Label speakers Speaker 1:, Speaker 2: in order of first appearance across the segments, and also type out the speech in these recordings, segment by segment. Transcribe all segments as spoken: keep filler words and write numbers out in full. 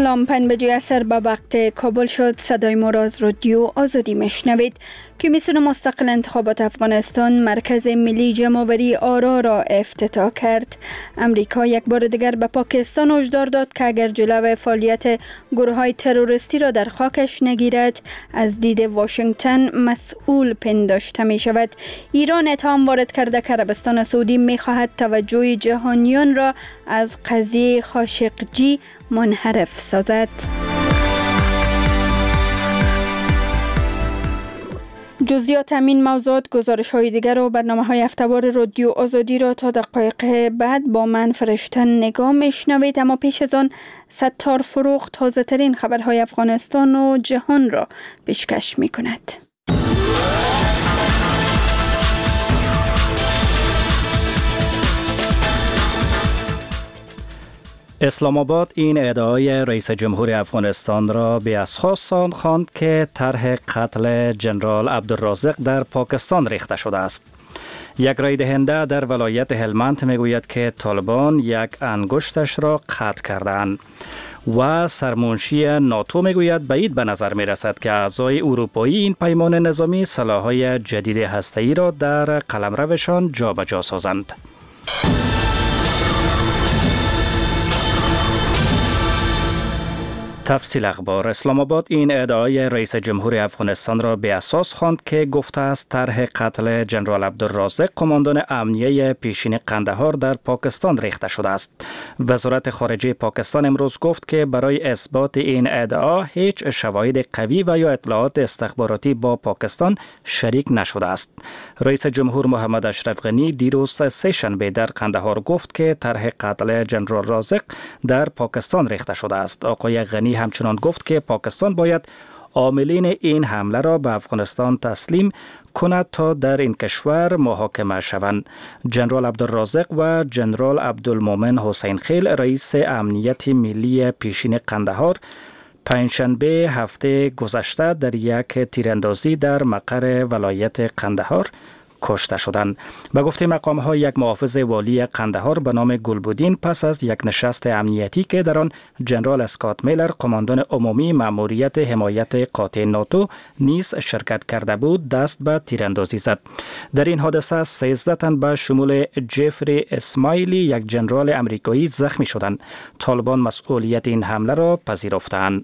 Speaker 1: سلام، پنج بجه اثر به وقت کابل شد. صدای ما را از رادیو آزادی میشنوید. کمیسیون مستقل انتخابات افغانستان مرکز ملی جمع‌آوری آرا را افتتاح کرد. امریکا یک بار دیگر به پاکستان هشدار داد که اگر جلو فعالیت گروه‌های تروریستی را در خاکش نگیرد از دید واشنگتن مسئول پنداشته می شود. ایران اتهام وارد کرده که عربستان سعودی می خواهد توجه جهانیان را از قضیه خاشقجی منحرف سازد. جزئیات همین موضوعات، گزارش های دیگر و برنامه های هفته‌وار رادیو آزادی را تا دقایق بعد با من فرشته نگاه میشنوید. اما پیش از آن ستار فروغ تازه ترین خبرهای افغانستان و جهان را پیشکش می کند.
Speaker 2: اسلام آباد این ادعای رئیس جمهور افغانستان را به اساس خواند که طرح قتل جنرال عبدالرازق در پاکستان ریخته شده است. یک رای دهنده در ولایت هلمند میگوید که طالبان یک انگشتش را قطع کردند و سرمنشی ناتو میگوید بعید به نظر می رسد که اعضای اروپایی این پیمان نظامی سلاح‌های جدید هسته‌ای را در قلمروشان جابجا سازند. تفصیل اخبار. اسلام آباد این ادعای رئیس جمهور افغانستان را به اساس خواند که گفته است طرح قتل جنرال عبدالرازق قماندان امنیه پیشین قندهار در پاکستان ریخته شده است. وزارت خارجه پاکستان امروز گفت که برای اثبات این ادعا هیچ شواهد قوی و یا اطلاعات استخباراتی با پاکستان شریک نشده است. رئیس جمهور محمد اشرف غنی دیروز سه شنبه در قندهار گفت که طرح قتل جنرال رازق در پاکستان ریخته شده است. آقای غنی همچنان گفت که پاکستان باید عاملین این حمله را به افغانستان تسلیم کند تا در این کشور محاکمه شوند. جنرال عبدالرازق و جنرال عبدالمومن حسین خیل رئیس امنیت ملی پیشین قندهار پنجشنبه هفته گذشته در یک تیراندازی در مقر ولایت قندهار کشته شدند. به گفته مقام‌ها یک محافظ والی قندهار به نام گلبودین پس از یک نشست امنیتی که در آن جنرال اسکات میلر قماندان عمومی مأموریت حمایت قاطع ناتو نیز شرکت کرده بود دست به تیراندازی زد. در این حادثه سیزده تن به شمول جفری اسماعیلی یک جنرال امریکایی زخمی شدند. طالبان مسئولیت این حمله را پذیرفتند.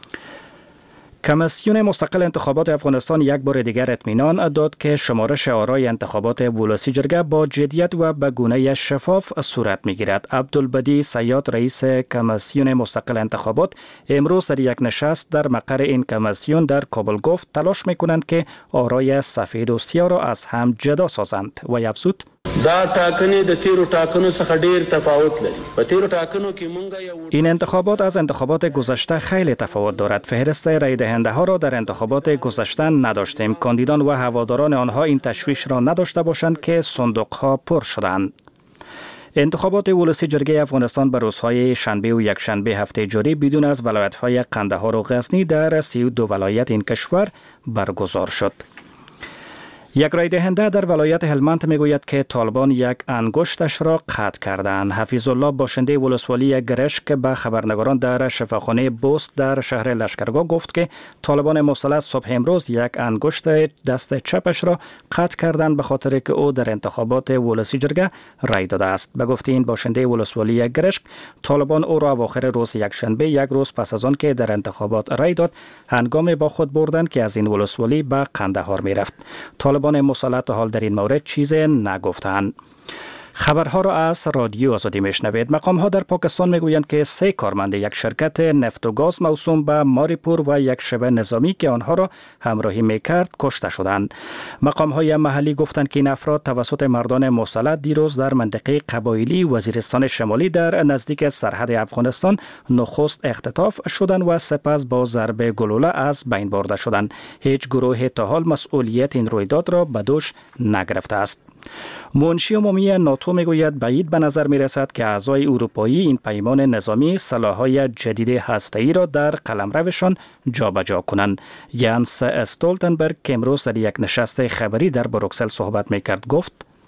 Speaker 2: کمیسیون مستقل انتخابات افغانستان یک بار دیگر اطمینان داد که شمارش آرای انتخابات ولسی جرگه با جدیت و به گونه شفاف صورت می‌گیرد. عبدالبدی صیاد رئیس کمیسیون مستقل انتخابات امروز در یک نشست در مقر این کمیسیون در کابل گفت تلاش می‌کنند که آرای سفید و سیاه را از هم جدا سازند و افزود
Speaker 3: دا ټاکنې د تیرو ټاکنو څخه ډیر تفاوت لري. په تیرو ټاکنو کې مونږ یو
Speaker 2: این انتخابات از انتخابات گذشته خیلی تفاوت دارد. فهرست رای دهنده ها را در انتخابات گذشته نداشتیم. کاندیدان و هواداران آنها این تشویش را نداشته باشند که صندوق ها پر شدند. انتخابات ولسی جرگه افغانستان به روزهای شنبه و یک شنبه هفته جاری بدون از ولایت‌های قندهار و غزنی در سی و دو ولایت این کشور برگزار شد. یک رای دهنده در ولایت هلمند میگوید که طالبان یک انگشتش را قطع کردند. حفیظ الله باشنده ولسوالی گرشک به خبرنگاران در شفاخانه بوست در شهر لشکرگاه گفت که طالبان مسلح صبح امروز یک انگشت دست چپش را قطع کردند به خاطر که او در انتخابات ولسی جرگه رای داده است. به گفته این باشنده ولسوالی گرشک، طالبان او را اواخر روز یک شنبه یک روز پس از آن که در انتخابات رای داد هنگام با خود بردند که از این ولسوالی به قندهار میرفت. طالبان مسلح تا حال در این مورد چیزی نگفتند. خبرها را از رادیو آزادی میشنوید. مقام ها در پاکستان میگویند که سه کارمند یک شرکت نفت و گاز موسوم به ماریپور و یک شبه نظامی که آنها را همراهی میکرد کشته شدند. مقام های محلی گفتند که این افراد توسط مردان مسلح دیروز در منطقه قبایلی وزیرستان شمالی در نزدیک سرحد افغانستان نخست اختطاف شدند و سپس با ضرب گلوله از بین برده شدند. هیچ گروه تا حال مسئولیت این رویداد را به دوش نگرفته است. منشی عمومی ناتو میگوید بعید به نظر می رسد که اعضای اروپایی این پیمان نظامی سلاح‌های جدید هسته‌ای را در قلمروشان جابجا کنند. یانس استولتنبرگ که امروز در یک نشست خبری در بروکسل صحبت میکرد گفت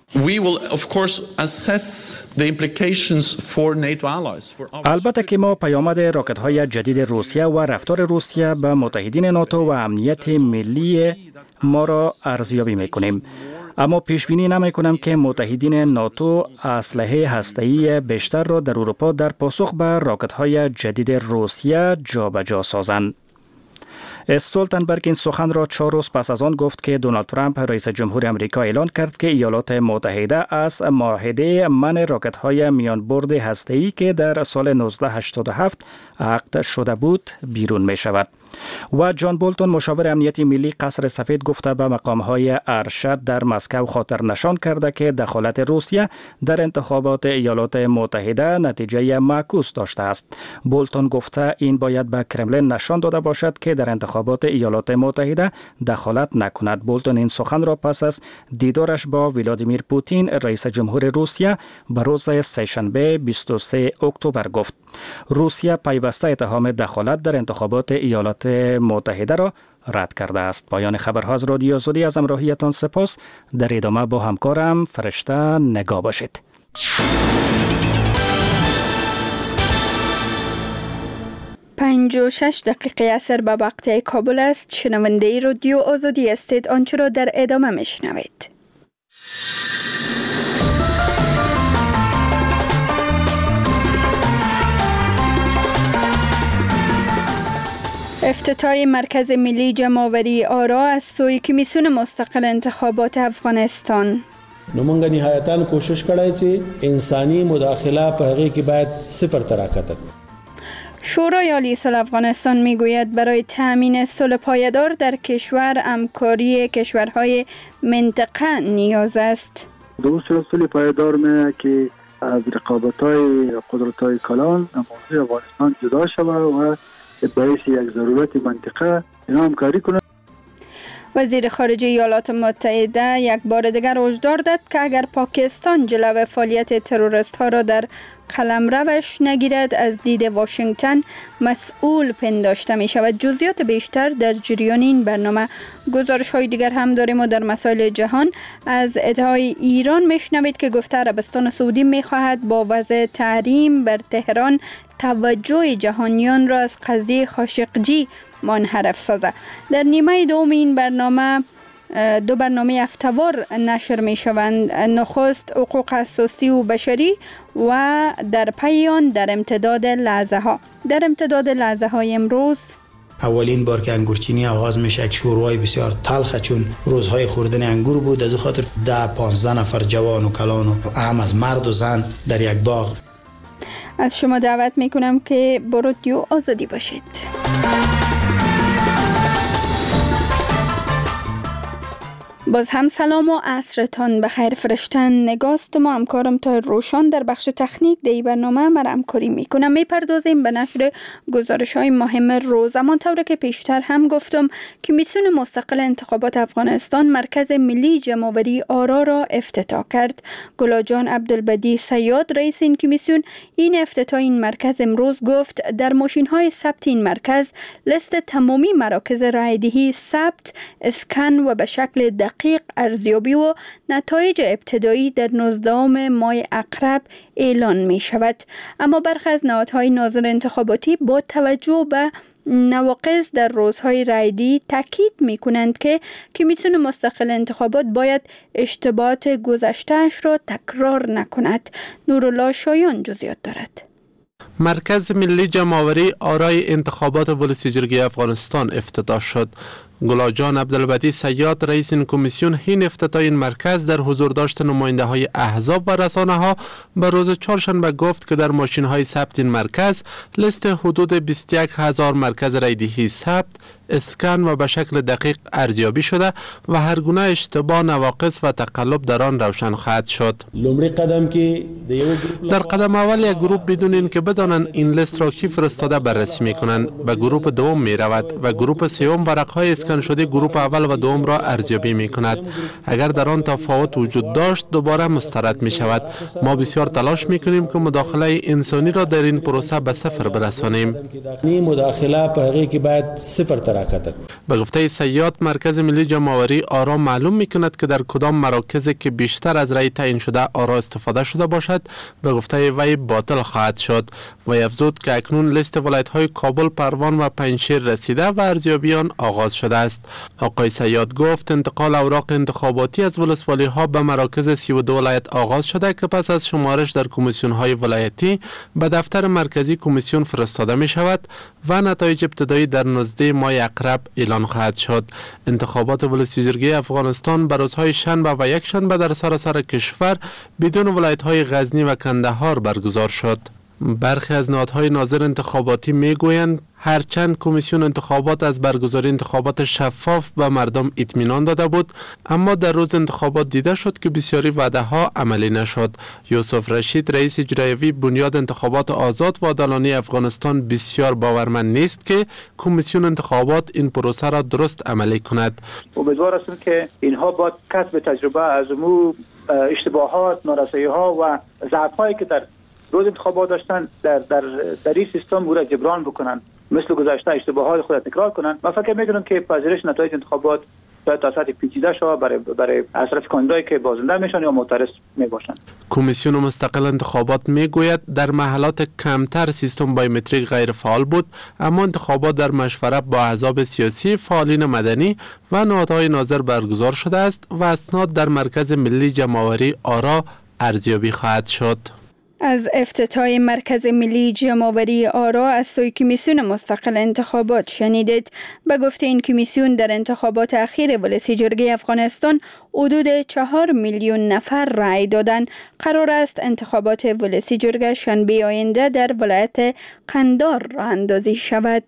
Speaker 4: We will of course assess the implications for NATO allies. For
Speaker 2: البته که ما پیامد راکت های جدید روسیه و رفتار روسیه به متحدین ناتو و امنیت ملی ما را ارزیابی میکنیم. اما پیش بینی نمی کنم که متحدین ناتو اسلحه هسته‌ای بیشتر را در اروپا در پاسخ به راکت های جدید روسیه جابجا سازند. استولتنبرگ این سخن را چهار روز پس از آن گفت که دونالد ترامپ رئیس جمهور آمریکا اعلان کرد که ایالات متحده از معاهده منع راکت‌های میانبرد هسته‌ای که در سال نوزده هشتاد و هفت عقد شده بود بیرون می شود. و جان بولتون مشاور امنیتی ملی قصر سفید گفته به مقام‌های ارشد در مسکو خاطر نشان کرده که دخالت روسیه در انتخابات ایالات متحده نتیجه معکوس داشته است. بولتون گفته این باید به کرملین نشان داده باشد که در انتخابات ایالات متحده دخالت نکند. بولتون این سخن را پس از دیدارش با ولادیمیر پوتین رئیس جمهور روسیه به روز سه‌شنبه بیست و سوم اکتبر گفت. روسیه پیوسته اتهام دخالت در انتخابات ایالات متحده را رد کرده است. پایان خبرها از رادیو آزادی، از همراهیتان سپاس. در ادامه با همکارم فرشته نگاه باشید.
Speaker 1: پنج و شش دقیقه اثر به وقت کابل است. شنونده رادیو آزادی استید. آنچه را در ادامه میشنوید. افتتاح مرکز ملی جمع‌آوری آرا از سوی کمیسیون مستقل انتخابات افغانستان.
Speaker 5: نو مونږ نهایتاً کوشش کړای چې انساني مداخله په هغه کې باید صفر تراکته.
Speaker 1: شورای عالی صلح افغانستان میگوید برای تأمین صلح پایدار در کشور همکاری کشورهای منطقه نیاز است.
Speaker 6: دوست صلح پایدار می که از رقابت‌های قدرت‌های کلان موضوع افغانستان جدا شود و باعث یک ضرورت منطقه اینا همکاری کنند.
Speaker 1: وزیر خارجه ایالات متحده یک بار دیگر هشدار داد که اگر پاکستان جلو فعالیت تروریست ها را در قلمروش نگیرد از دید واشنگتن مسئول پنداشته می شود. جزئیات بیشتر در جریان این برنامه. گزارش های دیگر هم داریم و در مسائل جهان از ادعای ایران میشنوید که گفته عربستان سعودی می خواهد با وضع تحریم بر تهران توجه جهانیان را از قضیه خاشقجی منحرف سازد. در نیمه دوم این برنامه دو برنامه هفته‌وار نشر می شوند. نخست حقوق اساسی و بشری و در پی آن در امتداد لحظه ها. در امتداد لحظه های امروز
Speaker 7: اولین بار که انگورچینی آغاز میشه یک شورای بسیار تلخه، چون روزهای خوردن انگور بود. از خاطر ده پانزده نفر جوان و کلان و هم از مرد و زن در یک باغ.
Speaker 1: از شما دعوت میکنم که با رادیو آزادی باشید. باز هم سلام و عصرتان بخیر. فرشتن نگاست ما همکارم تا روشان در بخش تکنیک دی برنامه مرا همکاری میکنم. میپردازیم به نشر گزارش های مهم روز. اما طور که پیشتر هم گفتم کمیسیون مستقل انتخابات افغانستان مرکز ملی جمع‌آوری آرا را افتتاح کرد. گلاجان عبدالبدی صیاد رئیس این کمیسیون این افتتاح این مرکز امروز گفت در ماشین های ثبت این مرکز لیست تمامی مراکز رایدهی ثبت، اسکن و به شکل دقیق ارزیابی و نتایج ابتدایی در نوزدهم ماه اقرب اعلان می شود. اما برخی از نهادهای ناظر انتخاباتی با توجه به نواقص در روزهای رایدی تاکید می کنند که کمیسیون مستقل انتخابات باید اشتباهات گذشته‌اش را تکرار نکند. نورالله شایان جزئیات دارد.
Speaker 8: مرکز ملی جمع‌آوری آرای انتخابات ولسی جرگه افغانستان افتتاح شد. گلاجان عبدالبدی صیاد رئیس این کمیسیون این افتتاح این مرکز در حضور داشت نماینده های احزاب و رسانه ها به روز چهارشنبه گفت که در ماشین های ثبت این مرکز لیست حدود بیست و یک هزار مرکز رایدهی ثبت، اسکن و به شکل دقیق ارزیابی شده و هر گونه اشتباه، نواقص و تقلب در آن روشن خواهد شد. در قدم اول یک گروه بدون این که بدانند این لیست را کی فرستاده بررسی می کنند، به گروه دوم می رود و گروه سوم ورق های است مسکن شده گروه اول و دوم را ارزیابی می کند. اگر در آن تفاوت وجود داشت دوباره مسترد می شود. ما بسیار تلاش می کنیم که مداخله انسانی را در این پروسه به صفر برسانیم.
Speaker 5: مداخله په هغه کې باید صفر تراکته.
Speaker 8: به گفته صیاد، مرکز ملی جمع‌آوری آرا معلوم می کند که در کدام مراکزی که بیشتر از رأی تعیین شده آرا استفاده شده باشد به گفته وی باطل خواهد شد. وی افزود که اکنون لیست ولایت‌های کابل، پروان و پنجشیر رسیده و ارزیابی آن آغاز شده است. آقای صیاد گفت انتقال اوراق انتخاباتی از ولسوالی‌ها به مراکز سی و دو ولایت آغاز شده که پس از شمارش در کمیسیون‌های ولایتی به دفتر مرکزی کمیسیون فرستاده می شود و نتایج ابتدایی در نوزده ماه اقرب اعلان خواهد شد. انتخابات ولسیجرگی افغانستان به روزهای شنبه و یک شنبه در سراسر کشور بدون ولایت‌های غزنی و کندهار برگزار شد. برخی از نهادهای ناظر انتخاباتی میگویند هرچند کمیسیون انتخابات از برگزاری انتخابات شفاف به مردم اطمینان داده بود، اما در روز انتخابات دیده شد که بسیاری وعده ها عملی نشد. یوسف رشید، رئیس اجرایی بنیاد انتخابات آزاد و عادلانه افغانستان، بسیار باورمند نیست که کمیسیون انتخابات این پروسه را درست عملی کند.
Speaker 9: امیدوار هستم که اینها با کسب تجربه از مو اشتباهات، نارسایی‌ها و ضعف‌هایی که در روز انتخابات داشتن در در در این سیستم او را جبران بکنن، مثل گذشته اشتباهات خود تکرار کنن. من فکر می‌کنم که پذیرش نتایج انتخابات باید تا سطح پیچیده شود برای برای از طرف کاندیدایی که بازنده میشن یا معترض میباشند.
Speaker 8: کمیسیون مستقل انتخابات میگوید در محلات کمتر سیستم بایومتریک غیر فعال بود، اما انتخابات در مشورت با احزاب سیاسی، فعالین مدنی و نهادهای ناظر برگزار شده است و اسناد در مرکز ملی جمع‌آوری آرا ارزیابی خواهد شد.
Speaker 1: از افتتاح مرکز ملی جمع‌آوری آرا از سوی کمیسیون مستقل انتخابات شنیدید. به گفته این کمیسیون در انتخابات اخیر ولسیجرگی افغانستان حدود چهار میلیون نفر رأی دادند. قرار است انتخابات ولسیجرگی شنبه آینده در ولایت قندار راه اندازی شود.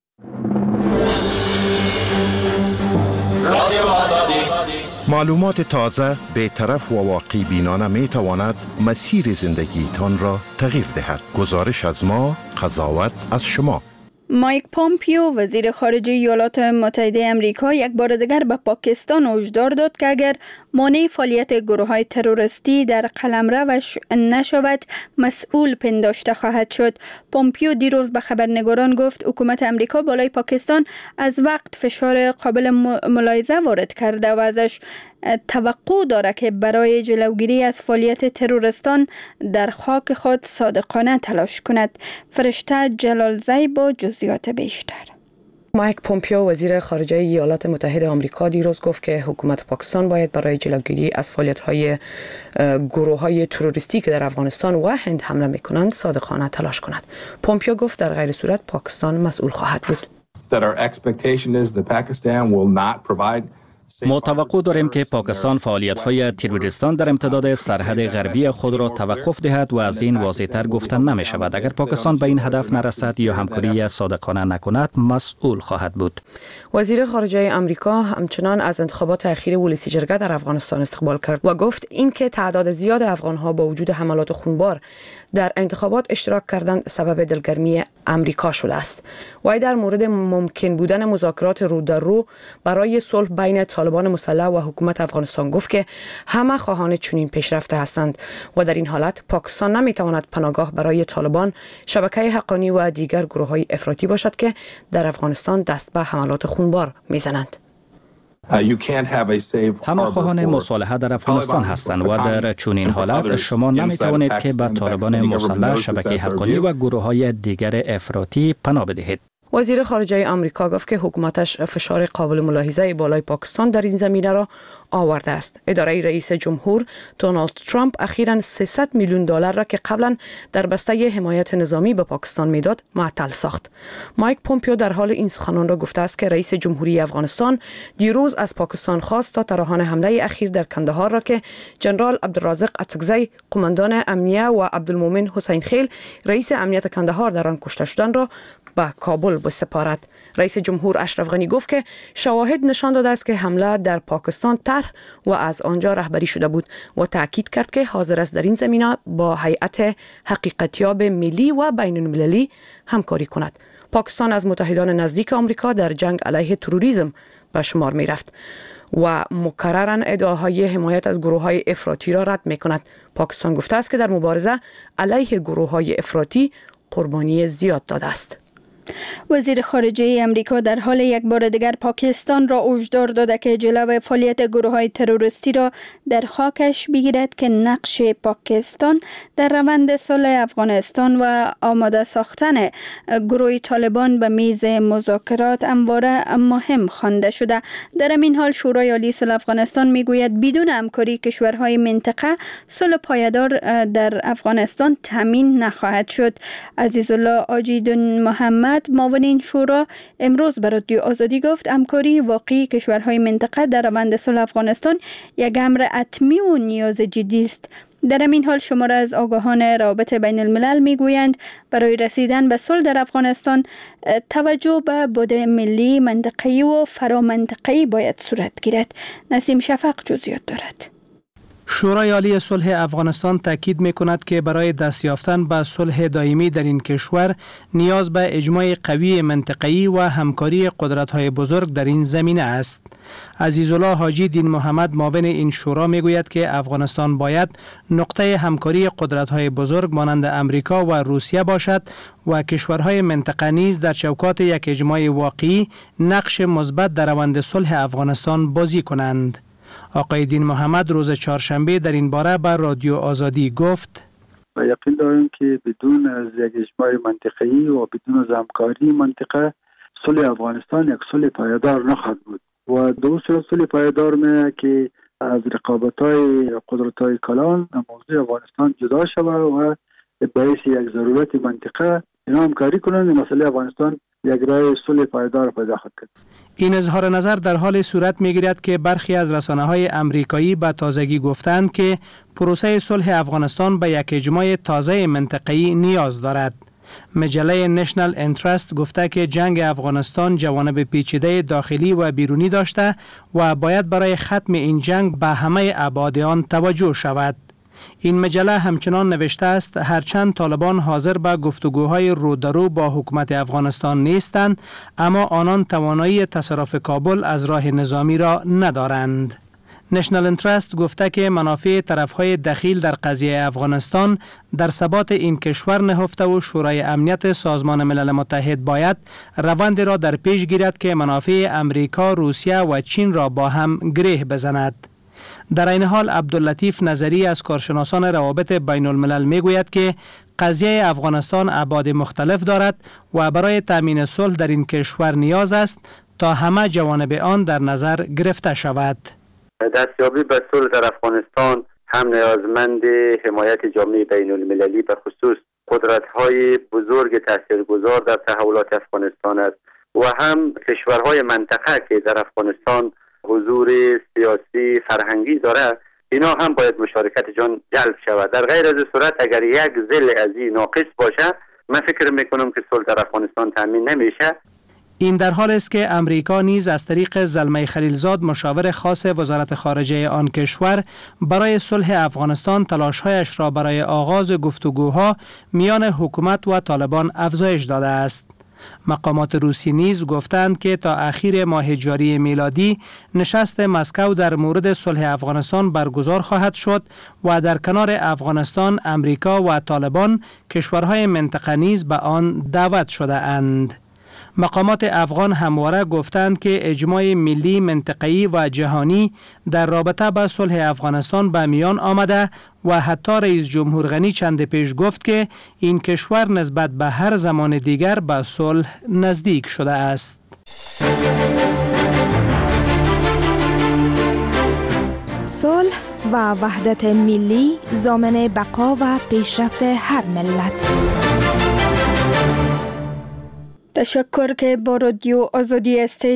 Speaker 10: معلومات تازه، بی‌طرف و واقعی بینانه می تواند مسیر زندگی تان را تغییر دهد. گزارش از ما، قضاوت از شما.
Speaker 1: مایک پومپیو، وزیر خارجه ایالات متحده آمریکا، یک بار دیگر به پاکستان هشدار داد که اگر مانع فعالیت گروه‌های تروریستی در قلمرو نشود، مسئول پنداشته خواهد شد. پومپیو دیروز به خبرنگاران گفت حکومت آمریکا بالای پاکستان از وقت فشار قابل ملاحظه وارد کرده و ازش توقع داره که برای جلوگیری از فعالیت تروریستان در خاک خود صادقانه تلاش کند. فرشته جلالزی با جزئیات بیشتر.
Speaker 11: مایک پومپیو، وزیر خارجه ایالات متحده آمریکا، دیروز گفت که حکومت پاکستان باید برای جلوگیری از فعالیت‌های گروه‌های تروریستی که در افغانستان و هند حمله می‌کنند صادقانه تلاش کند. پومپیو گفت در غیر صورت پاکستان مسئول خواهد بود.
Speaker 2: ما توقع داریم که پاکستان فعالیت‌های تروریستان در امتداد سرحد غربی خود را توقف دهد و از این واضح‌تر گفتن نمی شود. اگر پاکستان به این هدف نرسد یا همکاری صادقانه نکند، مسئول خواهد بود.
Speaker 11: وزیر خارجه آمریکا همچنان از انتخابات اخیر ولسیجرگی در افغانستان استقبال کرد و گفت اینکه تعداد زیاد افغان‌ها با وجود حملات خونبار در انتخابات اشتراک کردند سبب دلگرمی آمریکا شده است. وی در مورد ممکن بودن مذاکرات رو در رو برای صلح بین طالبان مسلح و حکومت افغانستان گفت که همه خواهان چنین پیشرفته هستند و در این حالت پاکستان نمیتواند پناهگاه برای طالبان، شبکه حقانی و دیگر گروه‌های افراطی باشد که در افغانستان دست به حملات خونبار میزنند.
Speaker 2: همه خواهان مصالحه در افغانستان هستند و در چنین حالت شما نمی توانید که به طالبان مسلح، شبکه حقانی و گروه‌های دیگر افراطی پناه بدهید.
Speaker 11: وزیر خارجه آمریکا گفت که حکومتش فشار قابل ملاحظه بالای پاکستان در این زمینه را آورده است. اداره رئیس جمهور دونالد ترامپ اخیراً سیصد میلیون دلار را که قبلا در بسته حمایت نظامی به پاکستان میداد معطل ساخت. مایک پومپیو در حال این سخنان را گفته است که رئیس جمهوری افغانستان دیروز از پاکستان خواست تا طراحان حمله اخیر در کندهار را که جنرال عبدالرازق اڅکزی قماندان امنیه و عبدالمومن حسین خیل رئیس امنیت کندهار در آن کشته شدند را به کابل بسپارد. رئیس جمهور اشرف غنی گفت که شواهد نشان داده است که حمله در پاکستان طرح و از آنجا رهبری شده بود و تاکید کرد که حاضر است در این زمینه با هیئت حقیقتیاب ملی و بین المللی همکاری کند. پاکستان از متحدان نزدیک آمریکا در جنگ علیه تروریسم به شمار می رفت و مکرراً ادعاهای حمایت از گروه‌های افراطی را رد می‌کند. پاکستان گفته است که در مبارزه علیه گروه‌های افراطی قربانی زیاد داده است.
Speaker 1: وزیر خارجه امریکا در حال یک بار دیگر پاکستان را هشدار داده که جلو فعالیت گروه‌های تروریستی را در خاکش بگیرد که نقش پاکستان در روند صلح افغانستان و آماده ساختن گروه طالبان به میز مذاکرات همواره مهم خوانده شده. در این حال شورای عالی صلح افغانستان میگوید بدون همکاری کشورهای منطقه صلح پایدار در افغانستان تامین نخواهد شد. عزیزالله آجیدون محمد معاون این شورا امروز به رادیو آزادی گفت همکاری واقعی کشورهای منطقه در روند صلح افغانستان یک امر حتمی و نیاز جدی است. در این حال شماره از آگاهان روابط بین الملل میگویند برای رسیدن به صلح در افغانستان توجه به بعد ملی، منطقه‌ای و فرامنطقه‌ای باید صورت گیرد. نسیم شفق جزئیات دارد.
Speaker 12: شورای عالی صلح افغانستان تاکید می‌کند که برای دست یافتن به صلح دائمی در این کشور نیاز به اجماع قوی منطقه‌ای و همکاری قدرت‌های بزرگ در این زمینه است. عزیزالله حاجی دین محمد معاون این شورا میگوید که افغانستان باید نقطه همکاری قدرت‌های بزرگ مانند امریکا و روسیه باشد و کشورهای منطقه نیز در چوکات یک اجماع واقعی نقش مثبت در روند صلح افغانستان بازی کنند. آقای دین محمد روز چهارشنبه در این باره به رادیو آزادی گفت:
Speaker 6: و یقین دارم که بدون از یک اجماع منطقه‌ای و بدون از همکاری منطقه صلح افغانستان یک صلح پایدار نخواهد بود و دوسر صلح پایدار می که از رقابت‌های قدرت‌های کلان موضوع افغانستان جدا شود و باعث یک ضرورت منطقه اینا همکاری کنند مسئله افغانستان یک راه صلح پایدار پیدا خواهد کرد.
Speaker 12: این اظهار نظر در حال صورت می‌گیرد که برخی از رسانه‌های امریکایی به تازگی گفتند که پروسه صلح افغانستان به یک اجماع تازه منطقه‌ای نیاز دارد. مجله نشنل انترست گفته که جنگ افغانستان جوانب پیچیده داخلی و بیرونی داشته و باید برای ختم این جنگ به همه ابعاد آن توجه شود. این مجله همچنان نوشته است هرچند طالبان حاضر به گفتگوهای رو در رو با حکومت افغانستان نیستند، اما آنان توانایی تصرف کابل از راه نظامی را ندارند. نشنل انترست گفته که منافع طرفهای دخیل در قضیه افغانستان در ثبات این کشور نهفته و شورای امنیت سازمان ملل متحد باید روند را در پیش گیرد که منافع امریکا، روسیه و چین را با هم گره بزند. در این حال عبداللطیف نظری از کارشناسان روابط بین الملل می گوید که قضیه افغانستان ابعاد مختلف دارد و برای تامین صلح در این کشور نیاز است تا همه جوانب آن در نظر گرفته شود.
Speaker 13: دستیابی به صلح در افغانستان هم نیازمند حمایت جامعه بین المللی به خصوص قدرت‌های بزرگ تاثیرگذار در تحولات افغانستان است و هم کشورهای منطقه که در افغانستان حضور سیاسی فرهنگی داره، اینا هم باید مشارکتشان جلب شود. در غیر از صورت اگر یک ضلع از این ناقص باشه، من فکر میکنم که صلح در افغانستان تامین نمیشه.
Speaker 12: این در حال است که امریکا نیز از طریق زلمه خلیلزاد مشاور خاص وزارت خارجه آن کشور برای صلح افغانستان تلاش‌هایش را برای آغاز گفتگوها میان حکومت و طالبان افزایش داده است. مقامات روسی نیز گفتند که تا اخیر ماه جاری میلادی نشست مسکو در مورد صلح افغانستان برگزار خواهد شد و در کنار افغانستان امریکا و طالبان کشورهای منطقه نیز به آن دعوت شده اند. مقامات افغان همواره گفتند که اجماع ملی، منطقه‌ای و جهانی در رابطه با صلح افغانستان به میان آمده و حتی رئیس جمهور غنی چند پیش گفت که این کشور نسبت به هر زمان دیگر به صلح نزدیک شده است.
Speaker 14: صلح و وحدت ملی ضامن بقا و پیشرفت هر ملت.
Speaker 1: تشکر که با رادیو آزادی هستید.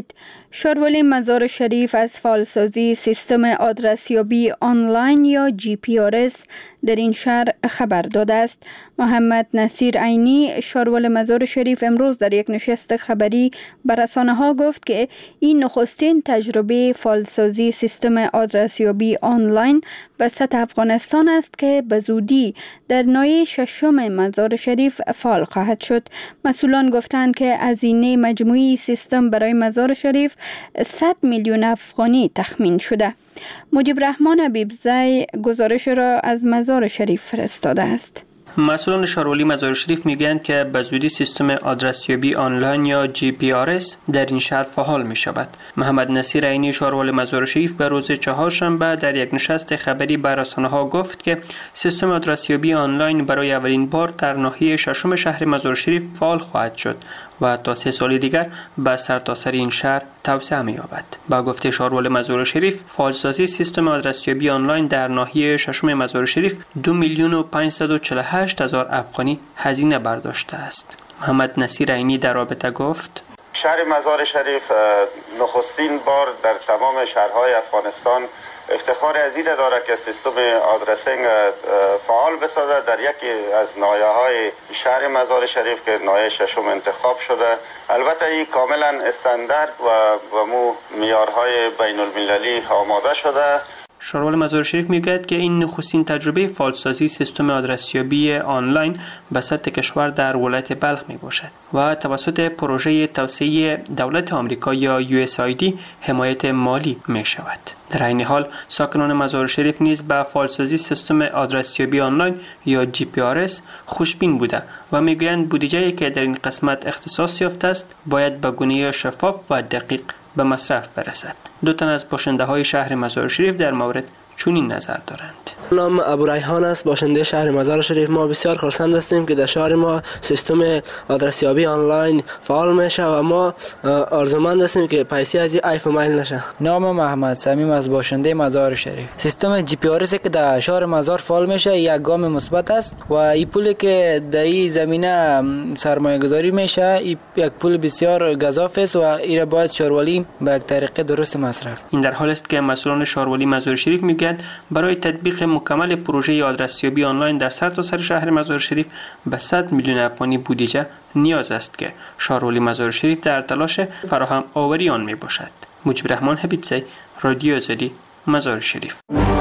Speaker 1: شاروالی مزار شریف از فعالسازی سیستم آدرسیابی آنلاین یا جی پی آر اس در این شهر خبر داده است. محمد نصیر عینی شاروال مزار شریف امروز در یک نشست خبری به رسانه‌ها گفت که این نخستین تجربه فعالسازی سیستم آدرسیابی آنلاین به سطح افغانستان است که به زودی در نایه ششم مزار شریف فعال خواهد شد. مسئولان گفتند که هزینه مجموعی سیستم برای مزار شریف صد میلیون افغانی تخمین شده. مجیب رحمان حبیبزی گزارش را از مزار شریف فرستاده است.
Speaker 15: مسئولان شاروالی مزار شریف میگویند که به زودی سیستم آدرسیابی آنلاین یا جی پی آر اس در این شهر فعال می شود. محمد نصیر عینی شاروال مزار شریف به روز چهارشنبه در یک نشست خبری به رسانه‌ها گفت که سیستم آدرسیابی آنلاین برای اولین بار در ناحیه ششم شهر مزار شریف فعال خواهد شد و تا سه سال دیگر به سرتاسر این شهر توسعه می‌یابد. با گفته شاروال مزار شریف، فعالسازی سیستم آدرسیابی آنلاین در ناحیه ششم مزار شریف دو میلیون و پانصد و چهل و هشت هزار افغانی هزینه برداشته است. محمد نصیر عینی در رابطه گفت:
Speaker 16: شهر مزار شریف نخستین بار در تمام شهرهای افغانستان افتخار عزیز دارد که سیستم آدرسینگ فعال بسازد در یکی از ناحیه‌های شهر مزار شریف که ناحیه ششم انتخاب شده. البته این کاملا استاندارد و به مو معیارهای بین المللی آماده شده.
Speaker 15: شاروال مزار شریف میگوید که این نخستین تجربه فعالسازی سیستم آدرسیابی آنلاین به سطح کشور در ولایت بلخ می باشد و توسط پروژه توسعه دولت آمریکا یا یو اس آی دی حمایت مالی می شود. در این حال ساکنان مزار شریف نیز به فعالسازی سیستم آدرسیابی آنلاین یا جی پی آر اس خوشبین بوده و میگویند بودجه‌ای که در این قسمت اختصاص یافته است باید به گونه شفاف و دقیق به مصرف برسد. دو تن از باشنده‌های شهر مزار شریف در مورد چنین نظر دارند.
Speaker 17: نام ابو ریحان است، باشنده شهر مزار شریف. ما بسیار خرسند هستیم که در شهر ما سیستم آدرسیابی آنلاین فعال میشه و ما آرزومند هستیم که پیسه از این ایف مایل نشه.
Speaker 18: نام محمد صمیم از باشنده مزار شریف. سیستم جی پی آر اس که در شهر مزار فعال میشه یک گام مثبت است و این پولی که در این زمینه سرمایه گذاری میشه یک پول بسیار گزاف است و این را باید شاروالی به یک طریق درست مصرف.
Speaker 15: این در حالی است که مسئولان شاروالی مزار شریف میگویند برای تطبیق مکمل پروژه آدرسیابی آنلاین در سرتاسر شهر مزار شریف به صد میلیون افغانی بودجه نیاز است که شاروالی مزار شریف در تلاش فراهم آوری آن می باشد. مجیب رحمان حبیبزی، رادیو آزادی، مزار شریف.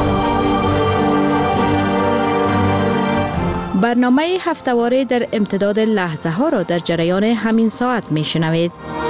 Speaker 19: برنامه هفته‌واره در امتداد لحظه ها را در جریان همین ساعت می شنوید.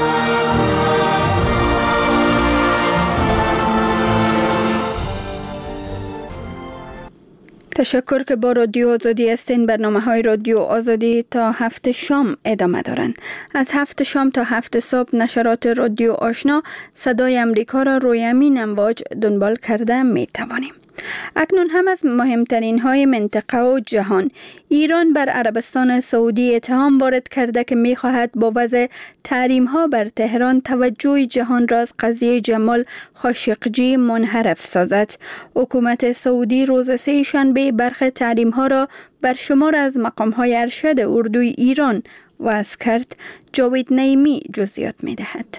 Speaker 1: تشکر که با رادیو آزادی هستین. برنامه های رادیو آزادی تا هفت شام ادامه دارند. از هفت شام تا هفت صبح نشرات رادیو آشنا صدای امریکا را روی همین امواج دنبال کرده می توانیم. اکنون هم از مهمترین های منطقه و جهان. ایران بر عربستان سعودی اتهام وارد کرده که می خواهد با وضع تحریم ها بر تهران توجه جهان را از قضیه جمال خاشقجی منحرف سازد. حکومت سعودی روز سه شنبه برخی تحریم ها را بر شمار از مقام های ارشد اردوی ایران وضع کرد. جاوید نعیمی جزئیات می دهد.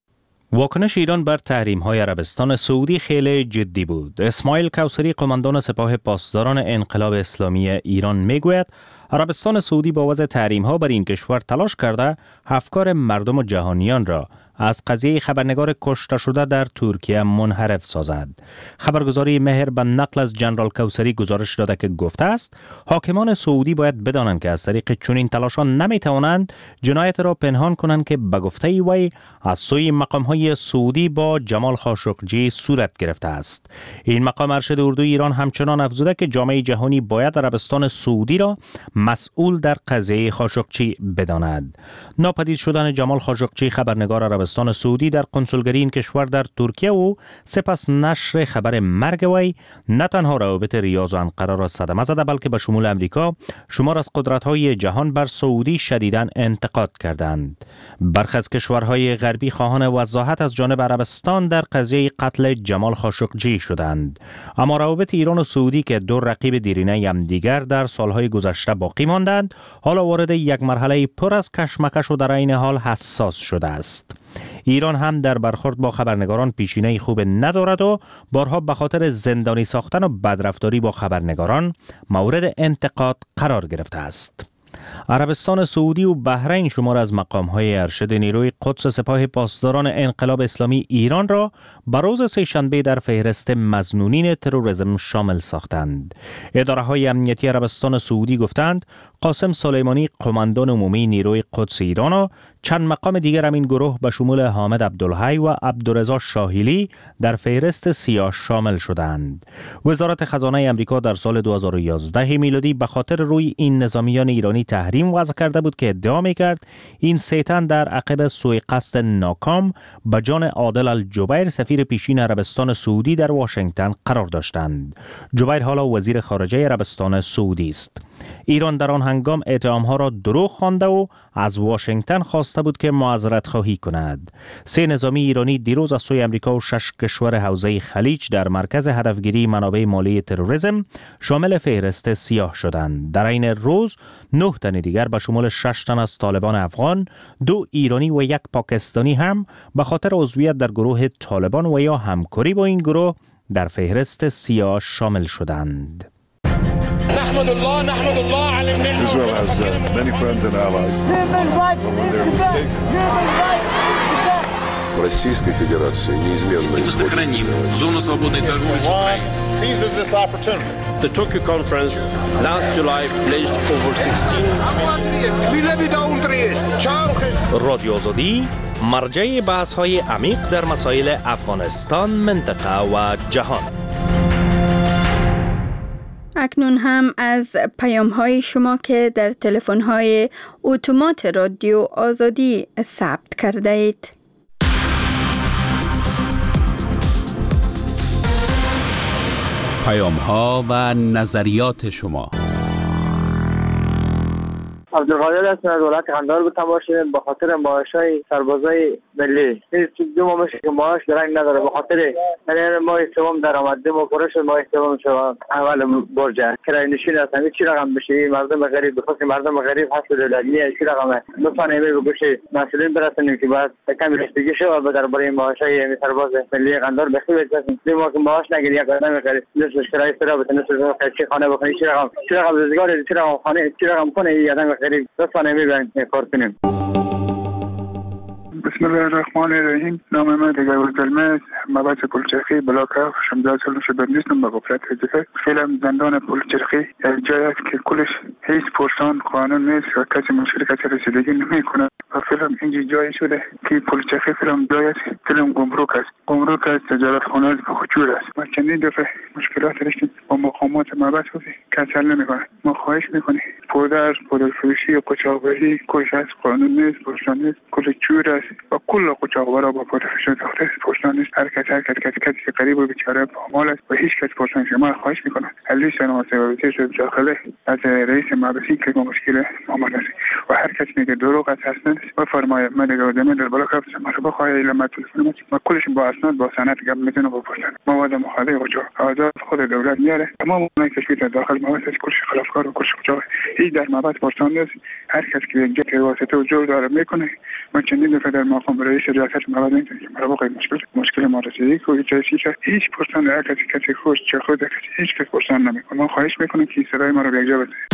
Speaker 20: واکنش ایران بر تحریم‌های عربستان سعودی خیلی جدی بود. اسماعیل کوثری قماندان سپاه پاسداران انقلاب اسلامی ایران میگوید عربستان سعودی با وضع تحریم‌ها بر این کشور تلاش کرده افکار مردم و جهانیان را از قضیه خبرنگار کشته شده در ترکیه منحرف سازد. خبرگزاری مهر به نقل از جنرال کوثری گزارش داده که گفته است حاکمان سعودی باید بدانند که از طریق چنین تلاشان نمیتوانند جنایت را پنهان کنند که به گفته وی از سوی مقام‌های سعودی با جمال خاشقجی صورت گرفته است. این مقام ارشد اردوی ایران همچنان افزوده که جامعه جهانی باید عربستان سعودی را مسئول در قضیه خاشقجی بداند. ناپدید شدن جمال خاشقجی خبرنگار عربستان سعودی در کنسولگری این کشور در ترکیه و سپس نشر خبر مرگ وی نه تنها روابط ریاض و انقره را صدمه زده بلکه به شمول امریکا شمار از قدرت‌های جهان بر سعودی شدیداً انتقاد کردند. برخی از کشورهای غربی خواهان وضاحت از جانب عربستان در قضیه قتل جمال خاشقجی شدند. اما روابط ایران و سعودی که دو رقیب دیرینه هم دیگر در سالهای گذشته باقی ماندند حالا وارد یک مرحله پر از کشمکش و در این حال حساس شده است. ایران هم در برخورد با خبرنگاران پیشینه خوب ندارد و بارها به خاطر زندانی ساختن و بدرفتاری با خبرنگاران مورد انتقاد قرار گرفته است. عربستان سعودی و بحرین شمار از مقام‌های ارشد نیروی قدس سپاه پاسداران انقلاب اسلامی ایران را به روز سه‌شنبه در فهرست مظنونین تروریسم شامل ساختند. اداره‌های امنیتی عربستان سعودی گفتند قاسم سلیمانی قماندان عمومی نیروی قدس ایران و چند مقام دیگر همین گروه به شمول حامد عبدالحی و عبدالرضا شاهیلی در فهرست سیاه شامل شدند. وزارت خزانه آمریکا در سال دو هزار و یازده میلادی به خاطر روی این نظامیان ایرانی تحریم وضع کرده بود که ادعا می‌کرد این سه تن در عقب سوء قصد ناکام به جان عادل الجبیر سفیر پیشین عربستان سعودی در واشنگتن قرار داشتند. جبیر حالا وزیر خارجه عربستان سعودی است. ایران در آن هنگام اتهام‌ها را دروغ خوانده و از واشنگتن خواسته بود که معذرت خواهی کند. سه نظامی ایرانی دیروز از سوی آمریکا و شش کشور حوزه خلیج در مرکز هدفگیری منابع مالی تروریسم شامل فهرست سیاه شدند. در این روز نه تن دیگر به شمول شش تن از طالبان افغان، دو ایرانی و یک پاکستانی هم به خاطر عضویت در گروه طالبان و یا همکاری با این گروه در فهرست سیاه شامل شدند.
Speaker 21: نحمد الله نحمد الله على النعمة. Israel has uh, many friends and allies. But when they're mistaken.
Speaker 22: Российской Федерации неизменно
Speaker 21: Мы сохраним зону свободной торговли с Украиной. Seizes this opportunity. The Tokyo conference last July pledged over sixteen.
Speaker 20: رادیو آزادی مرجع بحث‌های عمیق در مسائل افغانستان، منطقه و جهان.
Speaker 1: اکنون هم از پیام های شما که در تلفن های اتومات رادیو آزادی ثبت کرده اید.
Speaker 23: پیام ها و نظریات شما.
Speaker 24: عبدالقادر هستم از ولایت قندهار. گفتم باشید به خاطر معاشای سربازای ملی این دو ماه میشه که معاش درنگ نداره، به خاطر یعنی ماه سوم درآمد ما پره شد، ماه سوم شد اول برج کرایه نشین است. همین چی رقم بشه مردم غریب، بخاطر که مردم غریب هست دلنی چی رقمه لطفا ایمیل بگوشه مسئولین برسونیم که بعد کمی رسیدگی شد درباره معاشای سرباز ملی قندهار بخیر بچسیم. دو ماه که معاش نگیری یک آدم غریب نصف کرایه سر بده نصف خرچی خانه بکنه چی رقم چی رقم روزگار چی رقم خانه چی رقم کنه این آدم غریب لطفا میبرن کار کنیم.
Speaker 25: بسم الله الرحمن الرحیم. نام من دیگر وزلمه مباحث پولچرخی بلاکه شمدار سالوش برنیستم به غفلت هجفه. فیلم زندان پولچرخی یک جای است که کلش هیچ پرسان قانون نیست و کسی مشکل کسی رسیدگی نمی کنه و فیلم اینجا جایی شده که پولچرخی فیلم جای است. فیلم گمرک است. گمرک است تجارت خانه است به خجور است. ما چندین دفعه مشکلات داشتیم با مقامات مباحث بودی کسی حل نمی کنه. ما خواهش میکنیم پودر پودر فروشی و قاچاقبری کلش از قانون نیست، پرسان نیست، کل چور است و کل قاچاقبرا با پودر فروشی داخل پرسان نیست. هر کس هر کس کسی کسی که قریب و بیچاره پامال است و هیچ کس پرسان شما خواهش میکنم علی شما سوابیتی شد داخله از رئیس مباحثی که با مشکل آماده است و هر کس میگه دروغ است هستند و فرمایه من دیگه آدمی در بالا کفت ما رو بخواه علامت تلفن ما کلش با اسناد با سند گپ میزنه با پرسان مواد مخالف و آزاد خود دولت میاره تمام اونایی که در داخل مباحث کلش خلافکار و کلش قاچاق هیچ در مباحث پرسان نیست. هر کس که یک جای واسطه و جور داره میکنه ما چندین دفعه در مقام رئیس ریاست مباحث میگیم ما رو بخواه مشکل مشکل ما رسیدگی که هیچ چیزی هیچ پرسان هر کسی کسی خوش چه خود کسی هیچ کس پرسان نمیکنه. ما خواهش میکنیم که صدای ما رو به یک جا بده.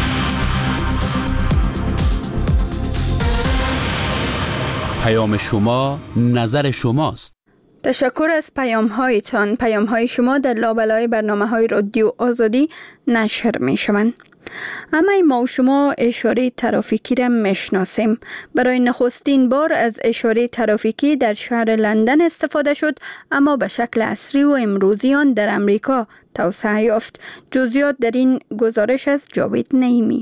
Speaker 23: پیام شما نظر شماست.
Speaker 1: تشکر از پیام هایتان. پیام های شما در لابلای برنامه های رادیو آزادی نشر می شوند. اما ما و شما اشاره ترافیکی را میشناسیم. برای نخستین بار از اشاره ترافیکی در شهر لندن استفاده شد، اما به شکل عصری و امروزی آن در امریکا توسعه یافت. جزئیات در این گزارش از جاوید نعیمی.